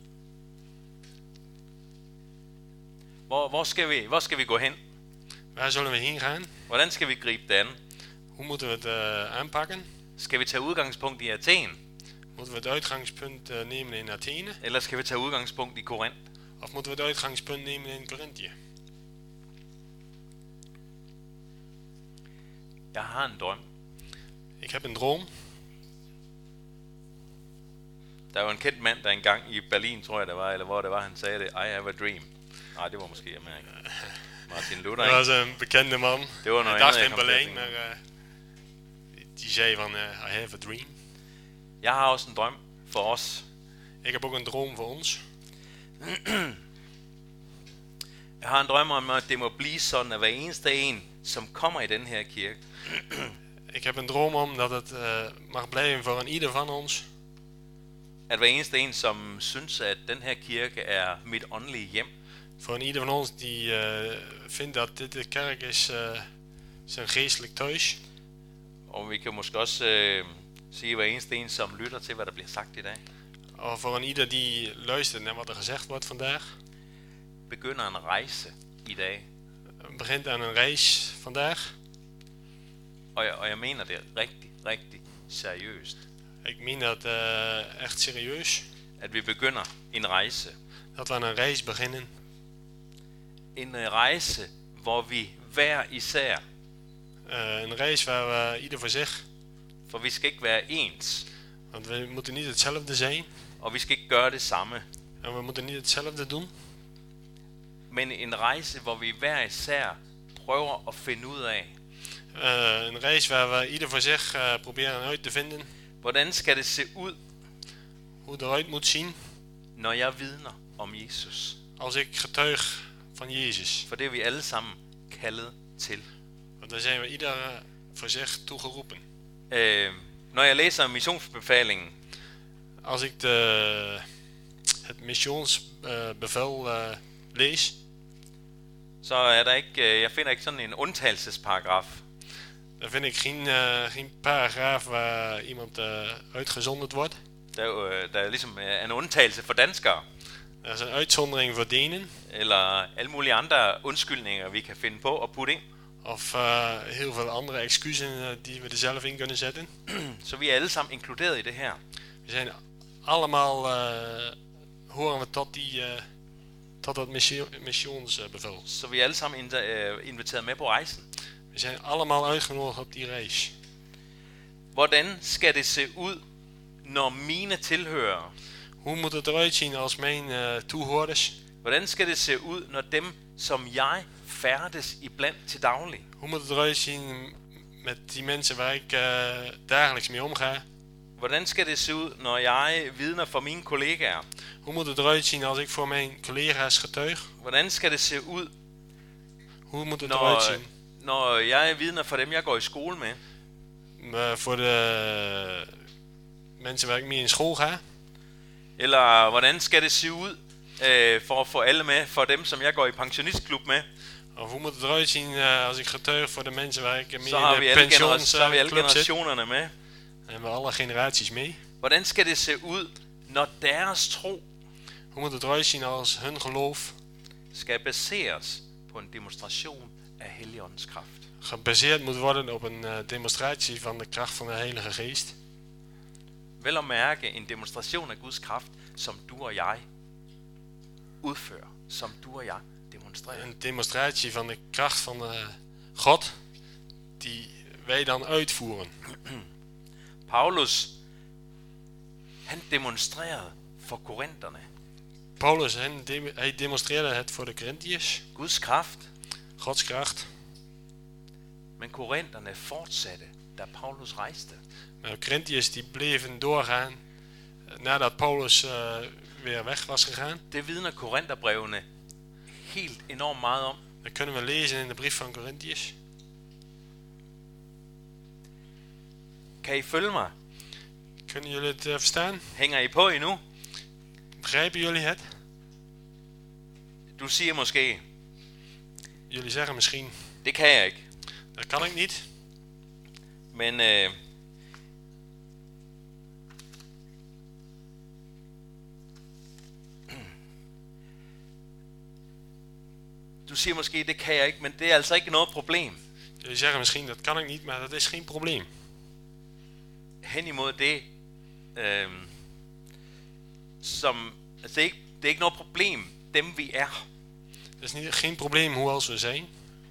Speaker 1: Hvor, hvor, skal vi, hvor skal vi gå hen?
Speaker 2: Waar zullen we heen gaan?
Speaker 1: Hvordan skal vi gribe det an?
Speaker 2: Hoe moeten we het uh, aanpakken?
Speaker 1: Skal vi tage udgangspunkt i Athen?
Speaker 2: Moeten we het uitgangspunt uh, nemen in Athene?
Speaker 1: Eller skal vi tage udgangspunkt i Korinth?
Speaker 2: Of moeten we het uitgangspunt nemen in Korinthië?
Speaker 1: Jeg har en drøm.
Speaker 2: Ik heb een droom.
Speaker 1: Der var en kendt mand, der engang i Berlin, tror jeg det var, eller hvor det var, han sagde det, I have a dream. Nej, det var måske Amerika. Martin Luther,
Speaker 2: Dat
Speaker 1: ikke?
Speaker 2: was een bekende man.
Speaker 1: Det var
Speaker 2: Hij
Speaker 1: noget
Speaker 2: dacht
Speaker 1: andet,
Speaker 2: in
Speaker 1: jeg kom til at
Speaker 2: Berlijn,
Speaker 1: tænke
Speaker 2: maar
Speaker 1: på.
Speaker 2: uh, die zei van uh, I have a dream.
Speaker 1: Jeg har også en drøm for os.
Speaker 2: Ik heb ook een droom voor ons.
Speaker 1: Jeg har en drøm om, at det må blive sådan, at hver eneste en, som kommer i den her kirke,
Speaker 2: Ik heb een droom om dat het uh, mag blijven voor een ieder van ons.
Speaker 1: at hver eneste en, som synes, at den her kirke er mit åndelige hjem,
Speaker 2: Voor een ieder van ons die uh, vindt dat dit de kerk is uh, zijn geestelijk thuis.
Speaker 1: og vi kan måske også øh, sige hver eneste en, som lytter til, hvad der bliver sagt i dag,
Speaker 2: Of voor een ieder die luistert naar wat er gezegd wordt vandaag.
Speaker 1: begynder en rejse i dag.
Speaker 2: Begint aan een reis vandaag.
Speaker 1: Og jeg, og jeg mener det rigtig, rigtig seriøst,
Speaker 2: Ik meen dat uh, echt serieus.
Speaker 1: at vi begynder en rejse.
Speaker 2: Dat we aan een reis beginnen.
Speaker 1: En øh, rejse, hvor vi hver især,
Speaker 2: Uh, een reis waar we ieder voor zich.
Speaker 1: for vi skal ikke være ens,
Speaker 2: Want we moeten niet hetzelfde zijn.
Speaker 1: og vi skal ikke gøre det samme,
Speaker 2: En we moeten niet hetzelfde doen.
Speaker 1: men en rejse, hvor vi hver især prøver at finde ud af,
Speaker 2: Uh, een reis waar we ieder voor zich uh, proberen uit te vinden.
Speaker 1: hvordan skal det se ud,
Speaker 2: Hoe het eruit moet zien.
Speaker 1: når jeg vidner om Jesus.
Speaker 2: Als ik getuig van Jezus.
Speaker 1: For det er vi alle sammen kaldet til.
Speaker 2: Want daar zijn we ieder uh, voor zich toegeroepen.
Speaker 1: Øh, når jeg læser missionsbefalingen,
Speaker 2: Als ik de, het missionsbevel uh, uh, lees.
Speaker 1: så er der ikke, øh, jeg finder ikke sådan en undtagelsesparagraf.
Speaker 2: Dan vind ik geen, uh, geen paragraaf waar iemand uh, uitgezonderd wordt.
Speaker 1: Der er, jo, øh, der er ligesom øh, en undtagelse for danskere,
Speaker 2: Er is een uitzondering voor Denen.
Speaker 1: eller alle mulige andre undskyldninger, vi kan finde på at putte ind.
Speaker 2: Of uh, heel veel andere excuses uh, die we er zelf in kunnen zetten.
Speaker 1: Så vi er alle sammen inkluderet i det her.
Speaker 2: We zijn allemaal, uh, horen we tot, die, uh, tot dat mission, missionsbevel.
Speaker 1: Så vi er alle sammen inv- øh, inviteret med på rejsen.
Speaker 2: We zijn allemaal uitgenodigd op die reis.
Speaker 1: Hvordan skal det se ud, når mine tilhørere?
Speaker 2: Hoe moet het eruit zien als mijn uh, toehoorders?
Speaker 1: Hvordan skal det se ud, når dem, som jeg færdes iblandt til daglig?
Speaker 2: Hoe moet het eruit zien met die mensen waar ik uh, dagelijks mee omga?
Speaker 1: Hvordan skal det se ud, når jeg vidner for mine kollegaer?
Speaker 2: Hoe moet het eruit zien als ik voor mijn collega's getuig?
Speaker 1: Hvordan skal det se ud,
Speaker 2: Hoe moet het
Speaker 1: når,
Speaker 2: eruit zien
Speaker 1: når jeg vidner for dem, jeg går i skole med?
Speaker 2: uh, voor de mensen waar ik mee in school ga?
Speaker 1: Eller hvordan skal det se ud øh, for at få alle med, for dem, som jeg går i pensionistklub med?
Speaker 2: Of hoe moet het eruit zien uh, als ik getuig voor de mensen waar ik mee
Speaker 1: Så har
Speaker 2: in
Speaker 1: vi
Speaker 2: de
Speaker 1: alle, genera- så har vi alle
Speaker 2: pensionsclub zit?
Speaker 1: generationerne med.
Speaker 2: Dan hebben we alle generaties mee.
Speaker 1: Hvordan skal det se ud, når deres tro
Speaker 2: Hoe moet het eruit zien als hun geloof
Speaker 1: skal baseres på en demonstration af Helligåndens kraft?
Speaker 2: gebaseerd moet worden op een uh, demonstratie van de kracht van de Heilige Geest?
Speaker 1: Vel at mærke en demonstration af Guds kraft, som du og jeg udfører, som du og jeg demonstrerer.
Speaker 2: Een demonstratie van de kracht van uh, God die wij dan uitvoeren.
Speaker 1: Paulus, han demonstrerede for korinterne
Speaker 2: Paulus han de- hij demonstreerde het voor de Corinthiërs,
Speaker 1: Guds kraft,
Speaker 2: Gods kracht.
Speaker 1: men korinterne fortsatte, da Paulus rejste.
Speaker 2: Maar de Corinthiërs die bleven doorgaan uh, nadat Paulus uh, weer weg was gegaan.
Speaker 1: Det vidner korinterbrevene helt enormt meget om.
Speaker 2: Dat kunnen we lezen in de brief van Corinthiërs.
Speaker 1: Kan I følge mig?
Speaker 2: Kunnen jullie het uh, verstaan?
Speaker 1: Hænger I på endnu?
Speaker 2: Begrijpen jullie het?
Speaker 1: Du siger måske,
Speaker 2: Jullie zeggen misschien,
Speaker 1: det kan jeg ikke.
Speaker 2: dat kan ik niet.
Speaker 1: Men øh, du siger måske, det kan jeg ikke, men det er altså ikke noget problem.
Speaker 2: Jullie zeggen misschien, dat kan ik niet, maar dat is geen probleem.
Speaker 1: Hen imod det, øh, som, altså det er, ikke, det er ikke noget problem, dem vi er.
Speaker 2: Het is niet, geen probleem hoe als we zijn.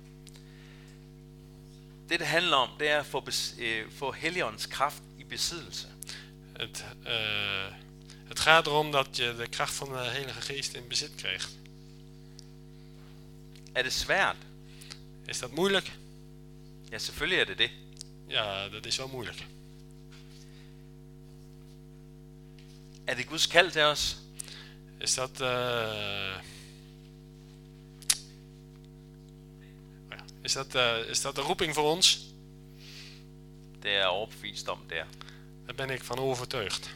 Speaker 1: Det, det handler om, det er at få, bes, øh, få Helligåndens kraft i besiddelse.
Speaker 2: Het, uh, het gaat erom dat je de kracht van de Heilige Geest in bezit krijgt.
Speaker 1: Er det svært?
Speaker 2: Is dat moeilijk?
Speaker 1: Ja, selvfølgelig er det det.
Speaker 2: Ja, dat is wel moeilijk.
Speaker 1: Er det Guds kald til os?
Speaker 2: Is dat... Uh, Is dat, uh, is dat de roeping voor ons?
Speaker 1: Det er jeg overbevist om, det er.
Speaker 2: Daar ben ik van overtuigd.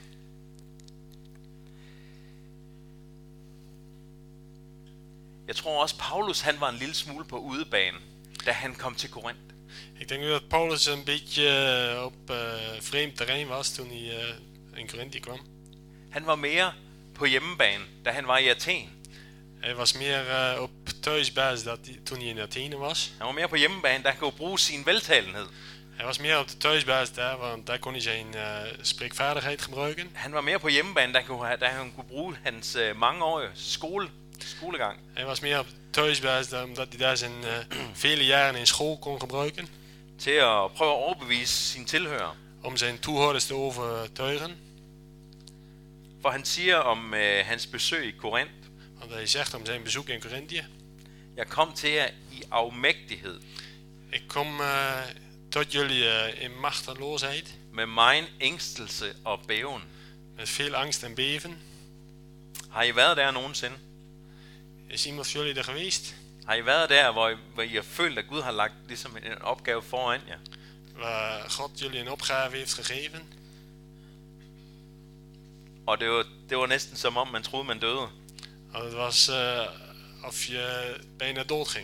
Speaker 1: Jeg tror også, Paulus han var en lille smule på udebane, da han kom til Korinth.
Speaker 2: Ik denk dat Paulus een beetje op uh, vreemd terrein was toen hij uh, in Korinthe kwam.
Speaker 1: Han var mere på hjemmebane, da han var i Athen.
Speaker 2: Hij was meer uh, op thuisbasis dat hij, toen hij in Athene was.
Speaker 1: Han var mere på hjemmebane, da han kunne bruge sin veltalenhed.
Speaker 2: Hij was meer op de thuisbasis daar, want daar kon hij zijn uh, spreekvaardigheid gebruiken.
Speaker 1: Han var mere på hjemmebane, da han kunne, da han kunne bruge hans uh, mangeårige skole, skolegang.
Speaker 2: Hij was meer op de thuisbasis daar, omdat hij daar zijn uh, vele jaren in school kon gebruiken.
Speaker 1: Til at prøve at overbevise sine tilhører.
Speaker 2: Om zijn toehoorders te overtuigen.
Speaker 1: For han siger om uh, hans besøg i Korinth.
Speaker 2: Want hij zegt om zijn bezoek in Korinthe.
Speaker 1: Jeg kom til jer i afmægtighed.
Speaker 2: Ik kom uh, tot jullie uh, in machteloosheid.
Speaker 1: Med megen ængstelse og bæven.
Speaker 2: Met veel angst en beven.
Speaker 1: Har I været der nogensinde?
Speaker 2: Is iemand van jullie er geweest?
Speaker 1: Har I været der, hvor I, hvor I har følt, at Gud har lagt ligesom en opgave foran jer?
Speaker 2: Waar God jullie een opgave heeft gegeven.
Speaker 1: Og det var, det var næsten som om, man troede, man døde.
Speaker 2: Og het was uh, of je bijna dood ging.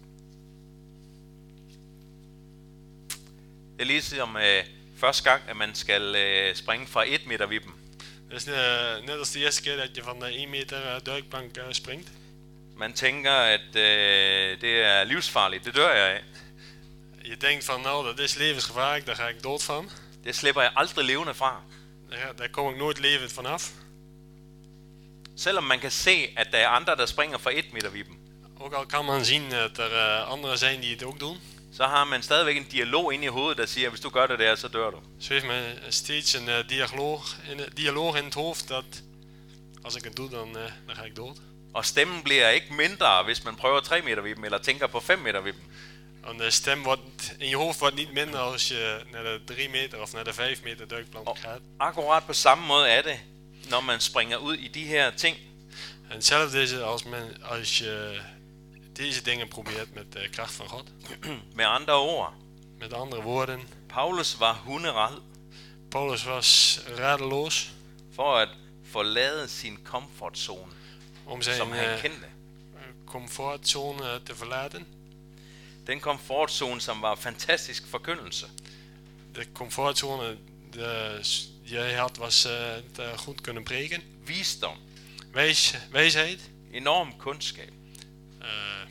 Speaker 1: Det er ligesom øh, første gang, at man skal øh, springe fra et meter vippen.
Speaker 2: Dat is uh, net als de eerste keer dat je van de één meter uh, duikplank uh, springt.
Speaker 1: Man tænker, at øh, det er livsfarligt. Det dør jeg af.
Speaker 2: Je denkt van, nou, dat is levensgevaarlijk, daar ga ik dood van.
Speaker 1: Det slipper jeg aldrig levende fra.
Speaker 2: Daar, daar kom ik nooit levend vanaf.
Speaker 1: Selvom man kan se, at der er andre, der springer fra et meter vippen.
Speaker 2: Ook al kan man zien dat er uh, anderen zijn die het ook doen.
Speaker 1: Så har man stadigvæk en dialog inde i hovedet, der siger, at hvis du gør det der, så dør du.
Speaker 2: Zo heeft men steeds een uh, dialoog, in, uh, dialoog in het hoofd dat als ik het doe, dan, uh, dan ga ik dood.
Speaker 1: Og stemmen bliver ikke mindre, hvis man prøver tre meter vippen, eller tænker på fem meter vippen.
Speaker 2: En de stem wordt, in je hoofd wordt niet minder als je naar de drie meter of naar de vijf meter duikplank
Speaker 1: Og
Speaker 2: gaat.
Speaker 1: akkurat på samme måde er det, når man springer ud i de her ting.
Speaker 2: En hetzelfde is het als, men, als je deze dingen probeert met de kracht van God.
Speaker 1: Med andre ord,
Speaker 2: Met andere woorden,
Speaker 1: Paulus var hunderad
Speaker 2: Paulus was radeloos
Speaker 1: for at forlade sin comfortzone,
Speaker 2: om
Speaker 1: som
Speaker 2: zijn
Speaker 1: han
Speaker 2: uh,
Speaker 1: kendte.
Speaker 2: comfortzone te verlaten.
Speaker 1: Den comfortzone, som var fantastisk forkyndelse.
Speaker 2: De comfortzone de, die hij had was uh, te goed kunnen preken.
Speaker 1: Visdom.
Speaker 2: Wijs, wijsheid.
Speaker 1: Enorm kundskab.
Speaker 2: Uh,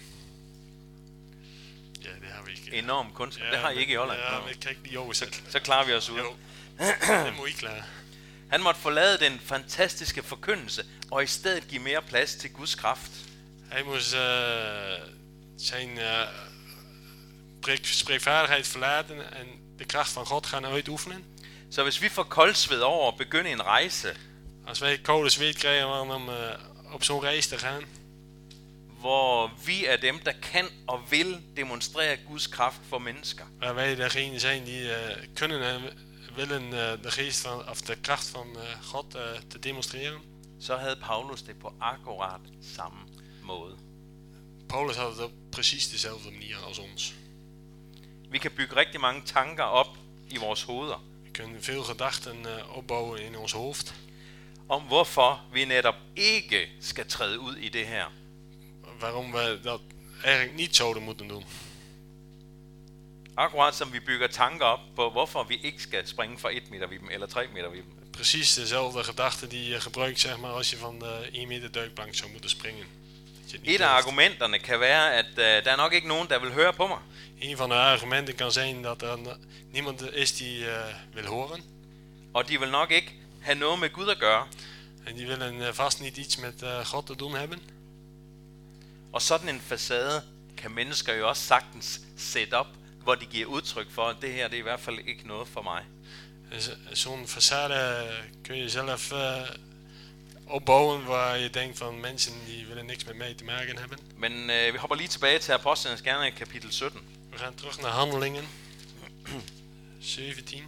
Speaker 2: ja, det har vi ikke.
Speaker 1: Enorm kundskab.
Speaker 2: Ja,
Speaker 1: Det har I
Speaker 2: men-
Speaker 1: ikke i Holland.
Speaker 2: Ja,
Speaker 1: Nå.
Speaker 2: men ik kan ikke lige
Speaker 1: Så,
Speaker 2: oversætte.
Speaker 1: så klarer vi os ud.
Speaker 2: Jo, det må I klare.
Speaker 1: Han måtte forlade den fantastiske forkyndelse, og i stedet give mere plads til Guds kraft.
Speaker 2: Hij moest uh, zijn uh, spreek, spreekvaardigheid verlaten en de kracht van God gaan uitoefenen.
Speaker 1: Så hvis vi får koldsved over at begynde en rejse,
Speaker 2: Als wij koude zweet krijgen om uh, op zo'n reis te gaan,
Speaker 1: hvor vi er dem, der kan og vil demonstrere Guds kraft for mennesker,
Speaker 2: waar wij degene zijn die uh, kunnen en willen uh, de geest van, of de kracht van uh, God uh, te demonstreren.
Speaker 1: så havde Paulus det på akkurat samme måde.
Speaker 2: Paulus had het op precies dezelfde manier als ons.
Speaker 1: Vi kan bygge rigtig mange tanker op i vores hoveder.
Speaker 2: We We kunnen veel gedachten uh, opbouwen in ons hoofd.
Speaker 1: Om hvorfor vi netop ikke skal træde ud i det her.
Speaker 2: Waarom we dat eigenlijk niet zouden moeten doen.
Speaker 1: Akkurat som vi bygger tanker op på, hvorfor vi ikke skal springe fra et meter vibben eller tre meter vibben.
Speaker 2: Precies dezelfde gedachte die je gebruikt, zeg maar, als je van de één meter duikplank zou moeten springen.
Speaker 1: Et af argumenterne kan være, at uh, der er nok ikke nogen, der vil høre på mig.
Speaker 2: Een van de argumenten kan zijn dat er niemand is die uh, vil horen.
Speaker 1: Og de vil nok ikke have noget med Gud at gøre.
Speaker 2: En die willen uh, vast niet iets met uh, God te doen hebben.
Speaker 1: Og sådan en facade kan mennesker jo også sagtens sætte op, hvor de giver udtryk for, at det her det er i hvert fald ikke noget for mig.
Speaker 2: Zo'n facade kun je zelf uh, opbouwen waar je denkt van mensen die willen niks met mij te maken hebben.
Speaker 1: Men uh, vi hopper lige tilbage til Apostlenes Gerninger kapitel sytten.
Speaker 2: We gaan terug naar Handelingen zeventien.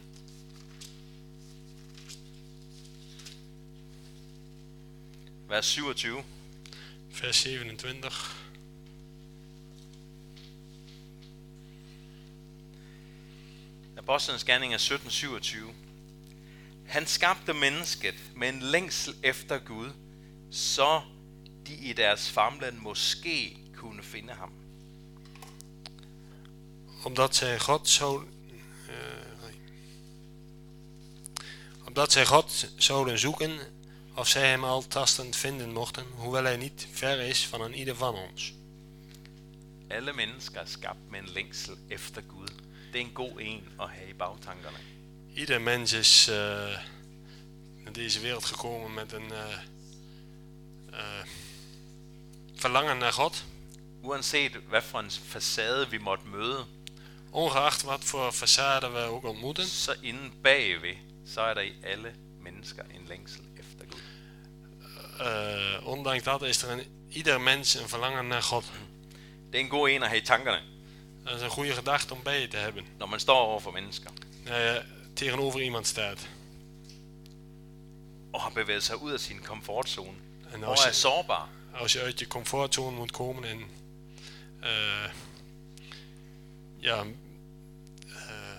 Speaker 1: Vers syvogtyve.
Speaker 2: Vers syvogtyve.
Speaker 1: Apostlenes Gerninger sytten syvogtyve. Han skabte mennesket med en længsel efter Gud, så de i deres famlen måske kunne finde ham.
Speaker 2: Omdat zij God zou, uh, nee. Omdat zij God zouden zoeken, of zij hem al tastend vinden mochten, hoewel hij niet ver is van een ieder van ons.
Speaker 1: Alle mennesker er skabt med en længsel efter Gud. Det er en god en at have i bagtankerne.
Speaker 2: Ieder mens is uh, naar deze wereld gekomen met een uh, uh, verlangen naar God.
Speaker 1: Uanset hvad for en facade vi måtte møde,
Speaker 2: ongeacht wat voor façade we ook ontmoeten,
Speaker 1: så inde bagved, så er der i alle mennesker en længsel efter Gud.
Speaker 2: Uh, ondanks dat is er in ieder mens een verlangen naar God.
Speaker 1: Det er en god en at have i tankerne.
Speaker 2: Dat is een goede gedachte om bij je te hebben.
Speaker 1: Når man står over for mennesker.
Speaker 2: Når je tegenover iemand staat.
Speaker 1: Og har bevæget sig ud af sin komfortzone.
Speaker 2: En
Speaker 1: og er sårbar.
Speaker 2: Als je uit je comfortzone moet komen en uh, ja, uh,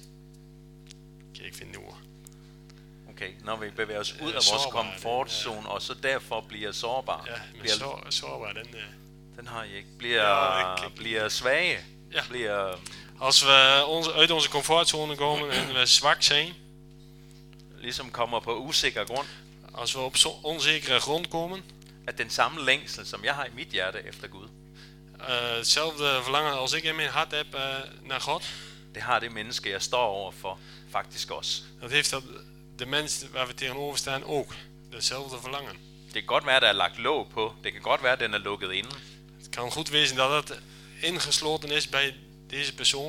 Speaker 2: kijk, ik vind het ord.
Speaker 1: Okay, når vi bevæger os ud
Speaker 2: uh,
Speaker 1: af vores komfortzone, uh, og så derfor bliver sårbar.
Speaker 2: Ja, men
Speaker 1: bliver,
Speaker 2: så, sårbar, den, uh,
Speaker 1: den har jeg ikke. Bliver,
Speaker 2: ja, ik,
Speaker 1: bliver svage.
Speaker 2: Ja.
Speaker 1: Bliver,
Speaker 2: Als we ons, uit onze comfortzone komen en we zwak zijn,
Speaker 1: ligesom kommer på usikker grund,
Speaker 2: als we op zo onzekere grond komen,
Speaker 1: at den samme længsel, som jeg har i mit hjerte efter Gud,
Speaker 2: uh, hetzelfde verlangen als ik in mijn hart heb uh, naar God,
Speaker 1: det har det menneske, jeg står over for, faktisk også.
Speaker 2: Dat heeft dat de mens waar we tegenover staan ook. Hetzelfde verlangen.
Speaker 1: Det kan godt være, der er lagt låg på. Det kan godt være, den er lukket inde.
Speaker 2: Het kan goed wezen dat het ingesloten is bij deze persoon.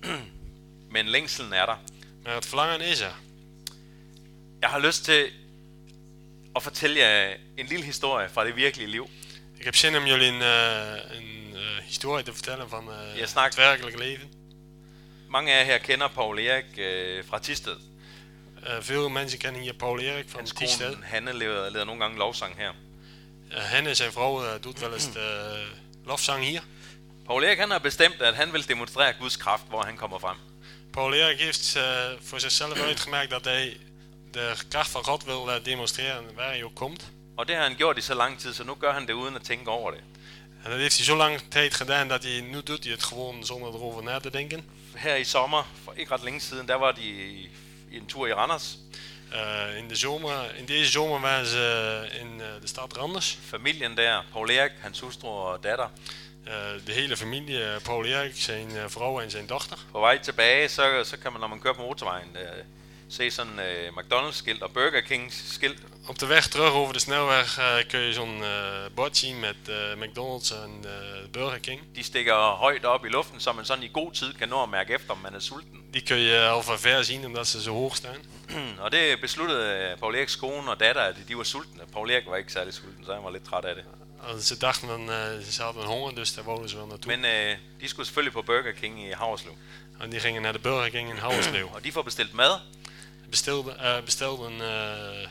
Speaker 1: Men længselen er der.
Speaker 2: Maar het verlangen is er.
Speaker 1: Jeg har lyst til at fortælle jer en lille historie fra det virkelige liv.
Speaker 2: Ik heb zin om jullie een, uh, een uh, historie te vertellen van uh,
Speaker 1: het
Speaker 2: werkelijke leven.
Speaker 1: Mange af jer her kender Paul Erik uh, fra Thisted.
Speaker 2: Uh, veel mensen kennen hier Paul Erik van Thisted.
Speaker 1: Hans kone Hanne leder, leder nogle gange lovsang her.
Speaker 2: Uh, Hanne, zijn vrouw, uh, doet wel eens de lofzang hier.
Speaker 1: Paul Erik han har bestemt, at han vil demonstrere Guds kraft, hvor han kommer frem.
Speaker 2: Paul Erik heeft uh, voor zichzelf uitgemerkt dat hij de kracht van God wil uh, demonstreren waar hij ook komt.
Speaker 1: Og det har han gjort i så lang tid, så nu gør han det uden at tænke over det.
Speaker 2: En dat heeft hij zo lang tijd gedaan dat hij nu doet hij het gewoon zonder erover na te denken.
Speaker 1: Her i sommer, for ikke ret længe siden, der var de i, i en tur i Randers.
Speaker 2: Uh, in, de zomer, in deze zomer waren ze in uh, de stad Randers.
Speaker 1: Familien der, Paul Erik, hans hustru og datter.
Speaker 2: Uh, de hele familie, Paul Erik, zijn uh, vrouw en zijn dochter.
Speaker 1: På vej tilbage, så, så kan man, når man kører på motorvejen, uh, se sådan uh, McDonald's-skilt og Burger King-skilt.
Speaker 2: Op de weg terug over de snelweg uh, kun je zo'n uh, bord zien met uh, McDonald's en uh, Burger King.
Speaker 1: De stikker højt op i luften, så man sådan i god tid kan nå at mærke efter, om man er sulten.
Speaker 2: Die kun je al van ver zien, omdat ze zo hoog staan.
Speaker 1: Og det besluttede Paul Eriks kone og datter, at de var sultne. Paul Erik var ikke særlig sulten, så han var lidt træt af det.
Speaker 2: Og ze dachten, van, uh, ze hadden een honger, dus daar wouden ze wel naartoe.
Speaker 1: Men uh, de skulle selvfølgelig på Burger King i Haverslev.
Speaker 2: En die gingen naar de Burger King in Haverslev.
Speaker 1: Og de får bestilt mad.
Speaker 2: Bestelden, uh, bestelden uh,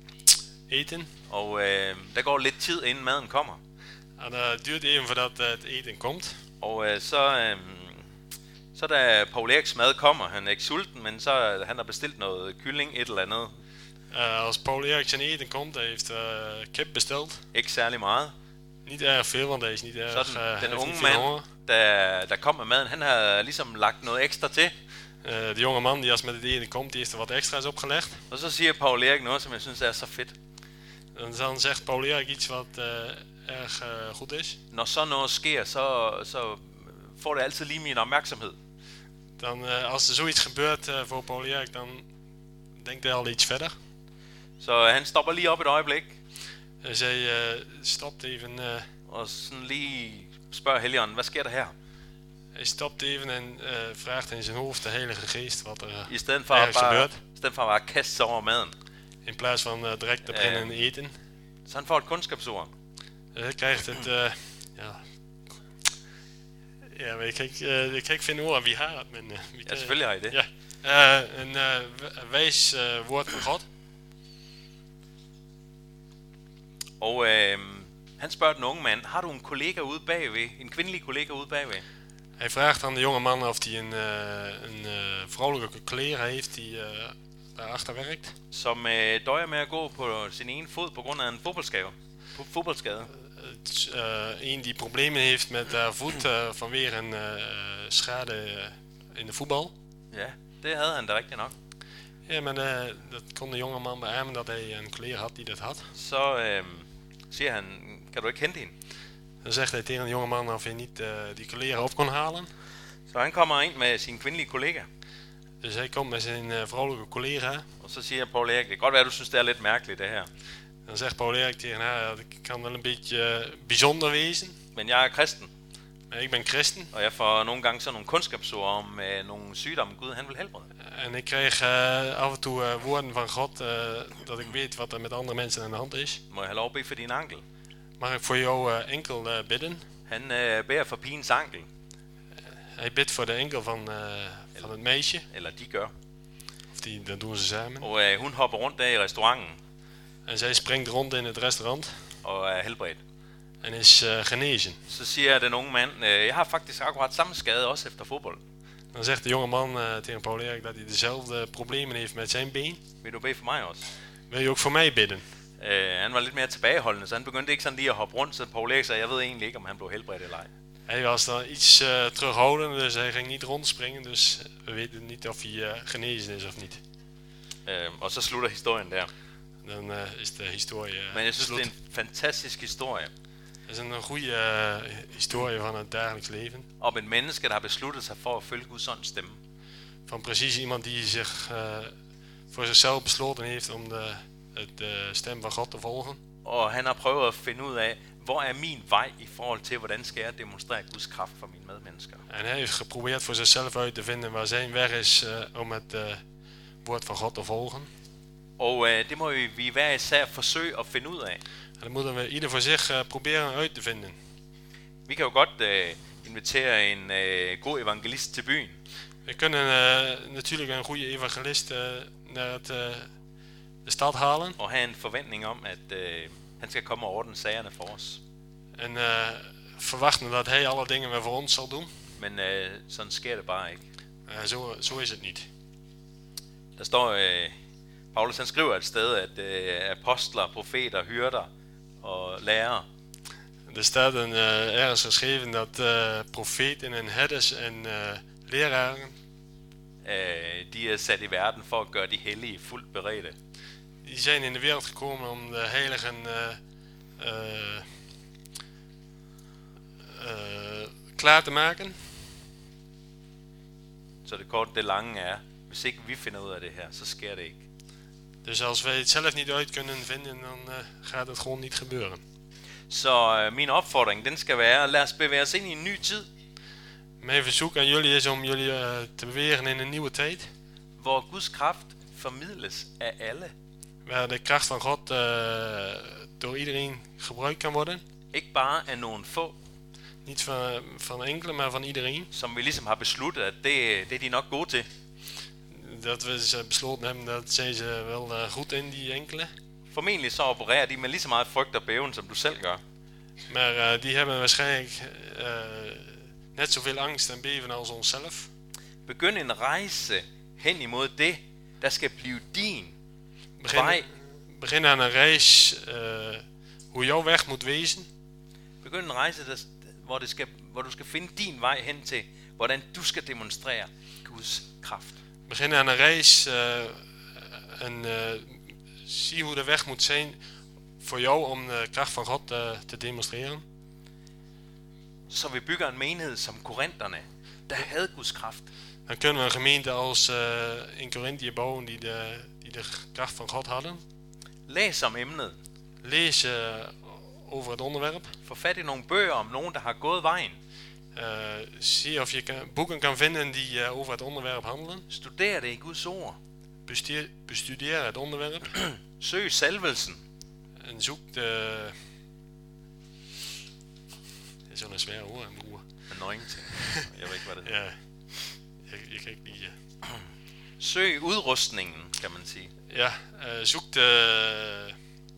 Speaker 2: eten.
Speaker 1: Og uh, der går lidt tid, inden maden kommer.
Speaker 2: En dat uh, duurt even voordat uh, het eten komt.
Speaker 1: Og uh, så, uh, Så da Paul Eriks mad kommer, han er ikke sulten, men så han har bestilt noget kylling, et eller andet.
Speaker 2: Uh, als Paul Erik zijn eten komt, hij heeft uh, kip besteld.
Speaker 1: Ikke særlig meget.
Speaker 2: Niet erg veel, want hij is niet erg.
Speaker 1: Så den,
Speaker 2: uh,
Speaker 1: den unge mand, der, der kom med maden, han har ligesom lagt noget ekstra til.
Speaker 2: Uh, de jonge man die als met het eten komt, die heeft er wat extra's opgelegd.
Speaker 1: Og så siger Paul Erik noget, som jeg synes er så fedt.
Speaker 2: En dan zegt Paul Erik iets wat uh, erg uh, goed is.
Speaker 1: Når så noget sker, så, så får det altid lige min opmærksomhed.
Speaker 2: Dan, uh, als er zoiets gebeurt uh, voor Paul Erik, dan denkt hij al iets verder.
Speaker 1: Så han stopper lige op et øjeblik.
Speaker 2: Dus hij uh, stopt even. Uh,
Speaker 1: og sådan lige spørger Helligånden, hvad sker der her?
Speaker 2: Hij stopt even en uh, vraagt in zijn hoofd de Heilige Geest wat er uh,
Speaker 1: I stedet for
Speaker 2: ergens
Speaker 1: bare,
Speaker 2: gebeurt.
Speaker 1: I stedet for bare at kaste sig over maden.
Speaker 2: In plaats van uh, direct te beginnen
Speaker 1: Uh,
Speaker 2: eten.
Speaker 1: Så han får et kundskabsord.
Speaker 2: Uh, hij krijgt het. Uh, ja. Ja, men ik kan ikke, uh, ik kan ikke finde ord, vi har. Men, uh, vi
Speaker 1: Ja,
Speaker 2: kan,
Speaker 1: selvfølgelig har I det.
Speaker 2: Ja. Uh, een uh, wijs uh, woord van God.
Speaker 1: Og øh, han spørger den unge mand, har du en kollega ude bagved, en kvindelig kollega ude bagved?
Speaker 2: Hij vraagt aan de jonge man of hij een, uh, een uh, vrouwelijke collega heeft die uh, daarachter werkt.
Speaker 1: Som øh, døjer med at gå på sin ene fod på grund af en fodboldskade. fodboldskade.
Speaker 2: Uh, een die problemen heeft met haar voet uh, vanwege een uh, schade uh, in de voetbal.
Speaker 1: Ja, det havde han da rigtig nok.
Speaker 2: Ja, maar uh, dat kon de jonge man beamen dat hij een collega had die dat had.
Speaker 1: Så øh, siger han, kan du ikke hente hende?
Speaker 2: Dan zegt hij tegen de jonge man of hij niet uh, die collega op kon halen.
Speaker 1: Så han kommer ind med sin kvindelige kollega.
Speaker 2: Dus hij komt met zijn uh, vrouwelijke collega.
Speaker 1: Og så siger Paul Erik, det kan godt være, du synes, det er lidt mærkeligt det her.
Speaker 2: Dan zegt Paul Erik tegen haar, dat kan wel een beetje uh, bijzonder wezen.
Speaker 1: Men jeg er kristen,
Speaker 2: Maar ik ben christen.
Speaker 1: og jeg får nogle gange sådan nogle kundskabsord om øh, nogle sygdomme, Gud han vil helbrede.
Speaker 2: En ik kreeg uh, af en toe uh, woorden van God, uh, dat ik weet wat er met andere mensen aan de hand is.
Speaker 1: Må jeg have lov at bede for din ankel?
Speaker 2: Mag ik voor jou uh, enkel uh, bidden?
Speaker 1: Han øh, beder for pigens ankel,
Speaker 2: Hij bidt voor de enkel van, uh, van het meisje.
Speaker 1: eller de gør.
Speaker 2: Of die, dat doen ze samen.
Speaker 1: Og øh, hun hopper rundt der i restauranten
Speaker 2: En zij springt rond in het restaurant.
Speaker 1: og er helbredt.
Speaker 2: En is uh, genezen.
Speaker 1: Så siger den unge mand, øh, jeg har faktisk akkurat samme skade også efter fodbold.
Speaker 2: Dan zegt de jonge man uh, tegen Paul Erik dat hij dezelfde problemen heeft met zijn been.
Speaker 1: Vil du bede for mig også?
Speaker 2: Wil je ook voor mij bidden?
Speaker 1: Øh, han var lidt mere tilbageholdende, så han begyndte ikke sådan lige at hoppe rundt, så Paul Erik sagde, jeg ved egentlig ikke, om han blev helbredt eller ej.
Speaker 2: Hij was dan iets uh, terughoudend, dus hij ging niet rondspringen. Dus we weten niet of hij uh, genezen is of niet.
Speaker 1: Øh, og så slutter historien der.
Speaker 2: Dan uh, is de historie uh,
Speaker 1: Men jeg synes,
Speaker 2: slut.
Speaker 1: det er en fantastisk historie
Speaker 2: Het is een goede uh, historie van het dagelijks leven.
Speaker 1: om et menneske, der har besluttet sig for at følge Guds ånds stemme.
Speaker 2: Van precies iemand die zich uh, voor zichzelf besloten heeft om de, het, de stem van God te volgen.
Speaker 1: Og han har prøvet at finde ud af, hvor er min vej i forhold til, hvordan skal jeg demonstrere Guds kraft for mine medmennesker.
Speaker 2: En hij heeft geprobeerd voor zichzelf uit te vinden waar zijn weg is uh, om het uh, woord van God te volgen.
Speaker 1: Og øh, det må vi, vi hver især forsøge at finde ud af.
Speaker 2: En dat moeten we ieder voor zich uh, proberen uit te vinden.
Speaker 1: Vi kan jo godt øh, invitere en øh, god evangelist til byen.
Speaker 2: We kunnen uh, natuurlijk een goede evangelist uh, naar het, uh, de stad halen.
Speaker 1: Og have en forventning om, at øh, han skal komme og ordne sagerne for os.
Speaker 2: En uh, verwachten dat hij alle dingen weer voor ons zal doen.
Speaker 1: Men øh, sådan sker det bare ikke.
Speaker 2: Uh, zo, zo is het niet.
Speaker 1: Der står, øh, Paulus han skriver et sted, at øh, apostler, profeter, hyrder og lærere,
Speaker 2: Er staat een, uh, ergens geschreven dat uh, profeten en herders en uh, leraren,
Speaker 1: øh, de er sat i verden for at gøre de hellige fuldt beredte.
Speaker 2: die zijn in de wereld gekomen om de heiligen uh, uh, uh, klaar te maken.
Speaker 1: Så det kort, det lange er, hvis ikke vi finder ud af det her, så sker det ikke.
Speaker 2: Dus als wij het zelf niet uit kunnen vinden, dan uh, gaat het gewoon niet gebeuren.
Speaker 1: Så øh, min opfordring, den skal være, lad os bevæge os ind i en ny tid,
Speaker 2: Mijn verzoek aan jullie is om jullie uh, te bewegen in een nieuwe tijd.
Speaker 1: hvor Guds kraft formidles af alle.
Speaker 2: Waar de kracht van God uh, door iedereen gebruikt kan worden.
Speaker 1: Ikke bare af nogle få,
Speaker 2: Niet van, van enkele, maar van iedereen.
Speaker 1: som vi ligesom har besluttet, at det, det er de nok gode til.
Speaker 2: Dat we ze besloten hebben, dat zijn ze wel uh, goed in, die enkele.
Speaker 1: Formentlig så opererer de med lige så meget frygt og bæven, som du selv gør.
Speaker 2: Maar uh, die hebben waarschijnlijk uh, net zoveel angst en beven als onszelf.
Speaker 1: Begynd en rejse hen imod det, der skal blive din
Speaker 2: Begin,
Speaker 1: vej.
Speaker 2: begin aan een reis uh, hoe jouw weg moet wezen.
Speaker 1: Begynd en rejse, der, hvor, det skal, hvor du skal finde din vej hen til, hvordan du skal demonstrere Guds kraft.
Speaker 2: Begin aan een reis uh, en uh, zie hoe de weg moet zijn voor jou om de kracht van God uh, te demonstreren.
Speaker 1: Så vi bygger en menighed som korinterne, der havde Guds kraft.
Speaker 2: Dan kunnen we een gemeente als uh, in Korinthië bouwen die de, die de kracht van God hadden.
Speaker 1: Læs om emnet.
Speaker 2: Lees uh, over het onderwerp.
Speaker 1: Få fat i nogle bøger om nogen, der har gået vejen.
Speaker 2: Uh, zie of je kan, boeken kan vinden die uh, over het onderwerp handelen.
Speaker 1: Studer det i Guds ord.
Speaker 2: Bestudeer, bestudeer het onderwerp.
Speaker 1: Søg salvelsen.
Speaker 2: En zoek de... Det er sådan een svære ord, han bruger.
Speaker 1: Anointing. Jeg ved ikke, hvad det
Speaker 2: Ja, jeg, jeg kan ikke lide...
Speaker 1: Søg udrustningen, kan man sige.
Speaker 2: Ja, uh, zoek de...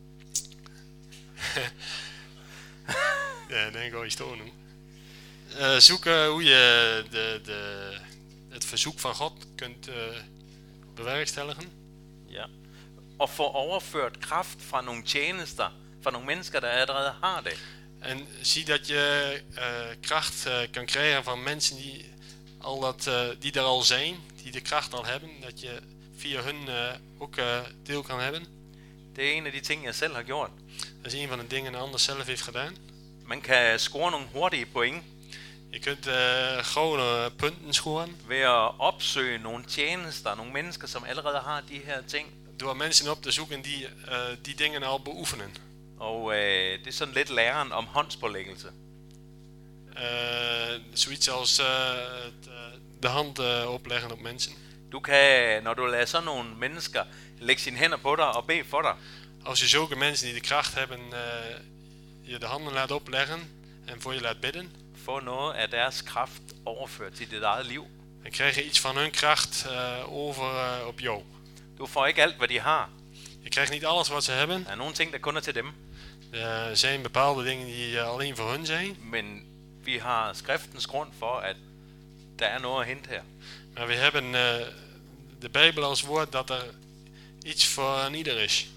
Speaker 2: ja, den går i stå nu. Uh, zoek uh, hoe je de, de, het verzoek van God kunt uh, bewerkstelligen.
Speaker 1: Ja. Og få overført kraft fra nogle tjenester, fra nogle mennesker, der allerede har det.
Speaker 2: En zie dat je uh, kracht uh, kan krijgen van mensen die, al dat, uh, die er al zijn, die de kracht al hebben, dat je via hun uh, ook uh, deel kan hebben.
Speaker 1: Det er en af de ting, jeg selv har gjort.
Speaker 2: Dat is een van de dingen die Anders zelf heeft gedaan.
Speaker 1: Man kan score nogle hurtige point
Speaker 2: Je kunt uh, gewoon uh, punten scoren
Speaker 1: ved at opsøge nogle tjenester, nogle mennesker, som allerede har de her ting.
Speaker 2: door mensen op te zoeken die uh, die dingen al beoefenen.
Speaker 1: Og øh, det er sådan lidt læren om håndspålæggelse.
Speaker 2: Uh, zoiets als uh, het, uh, de hand uh, opleggen op mensen.
Speaker 1: Du kan, når du lader sådan nogle mennesker lægge sine hænder på dig og bede for dig,
Speaker 2: Als je zulke mensen die de kracht hebben, uh, je de handen laat opleggen en voor je laat bidden,
Speaker 1: få noget af deres kraft overført til dit eget liv.
Speaker 2: dan krijg je iets van hun kracht uh, over uh, op jou.
Speaker 1: Du får ikke alt, hvad de har.
Speaker 2: Je krijgt niet alles wat ze hebben.
Speaker 1: Der er nogle ting, der kun er til dem.
Speaker 2: Er zijn bepaalde dingen die uh, alleen voor hun zijn.
Speaker 1: Men vi har skriftens grund for, at der er noget at hente her.
Speaker 2: Maar we hebben uh, de Bijbel als woord dat er iets voor een ieder is.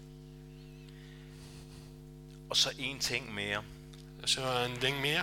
Speaker 1: Og så en ting mere.
Speaker 2: Zo een ding meer.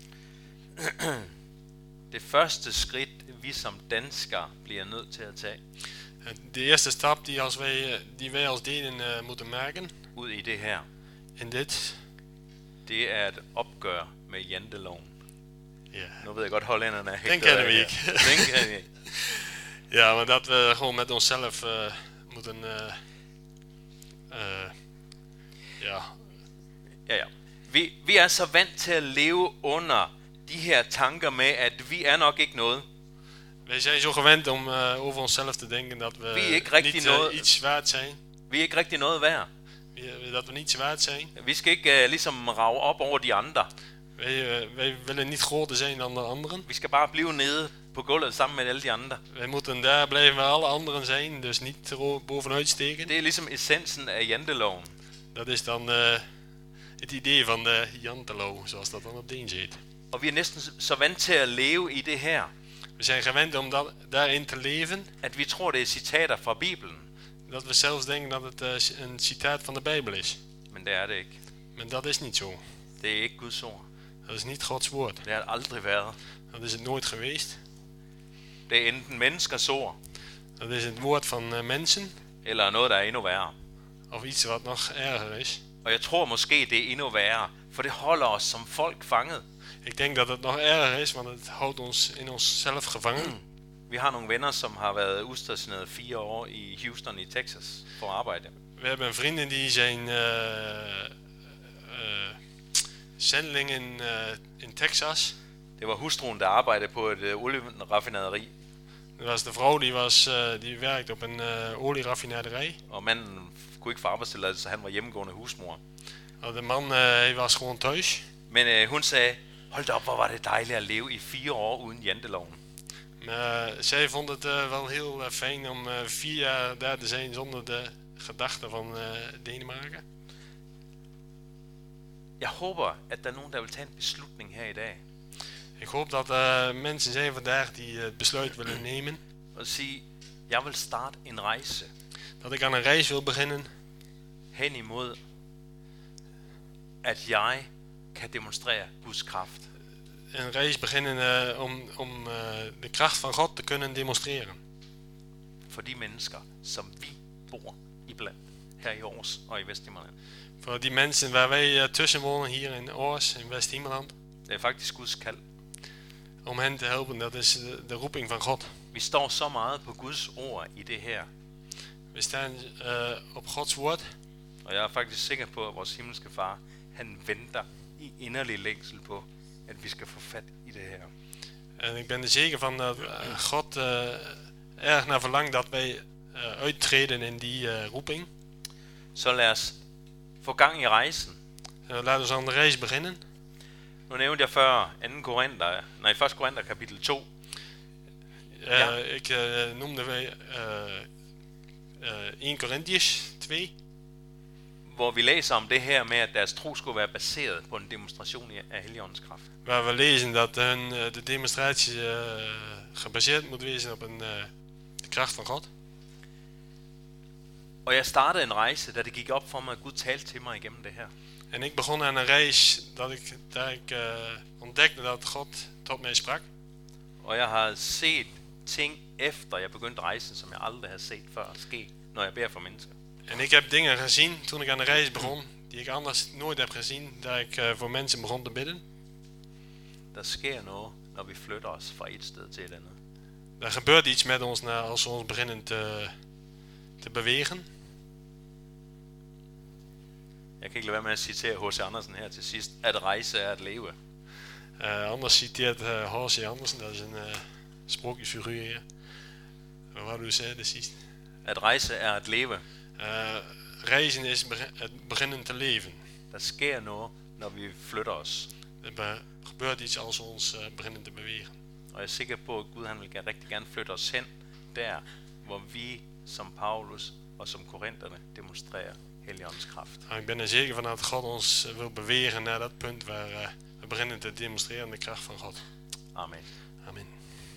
Speaker 1: Det første skridt, vi som danskere bliver nødt til at tage
Speaker 2: De eerste stap die, als wij, die wij als Denen uh, moeten maken
Speaker 1: ud i det her,
Speaker 2: in dit.
Speaker 1: det er et opgør med janteloven.
Speaker 2: Ja.
Speaker 1: Nu ved jeg godt, hollænderne er
Speaker 2: Den
Speaker 1: hægtet
Speaker 2: kennen
Speaker 1: af
Speaker 2: we
Speaker 1: her.
Speaker 2: ikke.
Speaker 1: Den kender vi ikke.
Speaker 2: Ja, maar dat we gewoon met onszelf uh, moeten. Uh, uh, ja.
Speaker 1: Ja, ja. Vi, vi er så vant til at leve under de her tanker med, at vi er nok ikke noget.
Speaker 2: Wij zijn zo gewend om uh, over onszelf te denken dat we
Speaker 1: Wie ik rigtig
Speaker 2: niet
Speaker 1: noget-
Speaker 2: uh, iets waard zijn.
Speaker 1: Vi er ikke rigtig noget værd.
Speaker 2: Vi- Dat we niets waard zijn.
Speaker 1: Vi skal ikke uh, ligesom rage op over de andre.
Speaker 2: Wij, uh, wij willen niet groter zijn dan de anderen.
Speaker 1: Vi skal bare blive nede på gulvet sammen med alle de andre.
Speaker 2: Wij moeten daar blijven waar alle anderen zijn, dus niet ero- bovenuit steken.
Speaker 1: Det er ligesom essensen af janteloven.
Speaker 2: Dat is dan uh, het idee van de Jantelo, zoals dat dan op Deens heet.
Speaker 1: Og vi er næsten så vant til at leve i det her,
Speaker 2: We zijn gewend om dat, daarin te leven,
Speaker 1: at vi tror, det er citater fra Bibelen.
Speaker 2: dat we zelfs denken dat het uh, een citaat van de Bijbel is.
Speaker 1: Men det er det ikke.
Speaker 2: Maar dat is niet zo.
Speaker 1: Det er ikke Guds ord.
Speaker 2: Dat is niet Gods woord.
Speaker 1: Det har det aldrig været.
Speaker 2: Dat is het nooit geweest.
Speaker 1: Det er enten menneskers ord,
Speaker 2: Dat is het woord van uh, mensen,
Speaker 1: eller noget, der er endnu værre.
Speaker 2: of iets wat nog erger is.
Speaker 1: Og jeg tror måske, det er endnu værre, for det holder os som folk fanget.
Speaker 2: Ik denk dat het nog erger is, want het houdt ons in onszelf gevangen.
Speaker 1: Vi har nogle venner, som har været udstationeret fire år i Houston i Texas for at arbejde.
Speaker 2: We hebben vrienden die zijn uh, uh, zendeling in, uh, in Texas.
Speaker 1: Det var hustruen, der arbejdede på et uh, olieraffinaderi,
Speaker 2: Dat was de vrouw die, was, uh, die werkte op een uh, olieraffinaderij.
Speaker 1: og manden kunne ikke få arbejdstilladelse, så han var hjemmegående husmor.
Speaker 2: Og de man uh, hij was gewoon thuis.
Speaker 1: Men uh, hun sagde, hold da op, hvor var det dejligt at leve i fire år uden janteloven.
Speaker 2: Maar uh, zij vond het uh, wel heel uh, fijn om uh, vier jaar daar te zijn zonder de gedachten van uh, Denemarken.
Speaker 1: Jeg håber, at der er nogen, der vil tage en beslutning her i dag.
Speaker 2: Ik hoop dat er uh, mensen zijn vandaag die het besluit willen nemen.
Speaker 1: Og sige, jeg vil starte en rejse
Speaker 2: Dat ik aan een reis wil beginnen.
Speaker 1: hen imod, at jeg kan demonstrere Guds kraft.
Speaker 2: Een reis beginnen uh, om, om uh, de kracht van God te kunnen demonstreren.
Speaker 1: For de mennesker, som vi bor iblandt, her i Aarhus og i Vesthimmerland.
Speaker 2: Voor die mensen waar wij uh, tussen wonen hier in Aarhus, in Vesthimmerland.
Speaker 1: Det er faktisk Guds kald.
Speaker 2: Om hen te helpen, dat is de, de roeping van God.
Speaker 1: Vi står så meget på Guds ord i det her.
Speaker 2: We staan uh, op Gods woord.
Speaker 1: Og jeg er faktisk sikker på, at vores himmelske far, han venter i inderlig længsel på, at vi skal få fat i det her.
Speaker 2: En ik ben er zeker van dat uh, God uh, erg naar verlangt dat wij uh, uittreden in die uh, roeping.
Speaker 1: Så lad os få gang i rejsen.
Speaker 2: Uh, laten we aan de reis beginnen.
Speaker 1: Nu nævnte jeg før anden Korinther, nej, første Korinther kapitel to.
Speaker 2: Uh, ja. Ik uh, noemde wij uh, uh, eerste Korintiërs twee.
Speaker 1: Hvor vi læser om det her med, at deres tro skulle være baseret på en demonstration af Helligåndens kraft.
Speaker 2: Waar we lezen dat hun, uh, de demonstratie uh, gebaseerd moet wezen op een, uh, de kracht van God.
Speaker 1: Og jeg startede en rejse, da det gik op for mig, at Gud talte til mig igennem det her.
Speaker 2: En ik begon aan een reis dat ik, daar ik uh, ontdekte dat God tot mij sprak.
Speaker 1: Og jeg har set ting efter jeg begyndte rejsen, som jeg aldrig har set før ske, når jeg beder for mennesker.
Speaker 2: En ik heb dingen gezien toen ik aan de reis begon, die ik anders nooit heb gezien, da ik uh, voor mensen begon te bidden.
Speaker 1: Der sker noget, når vi flytter os fra et sted til et andet.
Speaker 2: Er gebeurt iets met ons na, als we ons beginnen te, te bewegen.
Speaker 1: Jeg kan ikke lade være med at citere H C Andersen her til sidst, at rejse er at leve.
Speaker 2: Uh, anders citeert uh, H C Andersen, dat is een uh, sprookjesfiguur hier. Wat wou du zeggen, precies?
Speaker 1: At rejse er at leve.
Speaker 2: Uh, reizen is begin, het beginnen te leven.
Speaker 1: Der sker noget, når vi flytter os.
Speaker 2: Er be, gebeurt iets als we ons uh, beginnen te bewegen.
Speaker 1: Og jeg er sikker på, at Gud han vil gerne, rigtig gerne flytte os hen, der hvor vi som Paulus og som korinterne demonstrerer Helligåndens kraft.
Speaker 2: Ik ben er zeker van dat God ons uh, wil bewegen naar dat punt waar uh, we beginnen te demonstreren de kracht van God.
Speaker 1: Amen.
Speaker 2: Amen.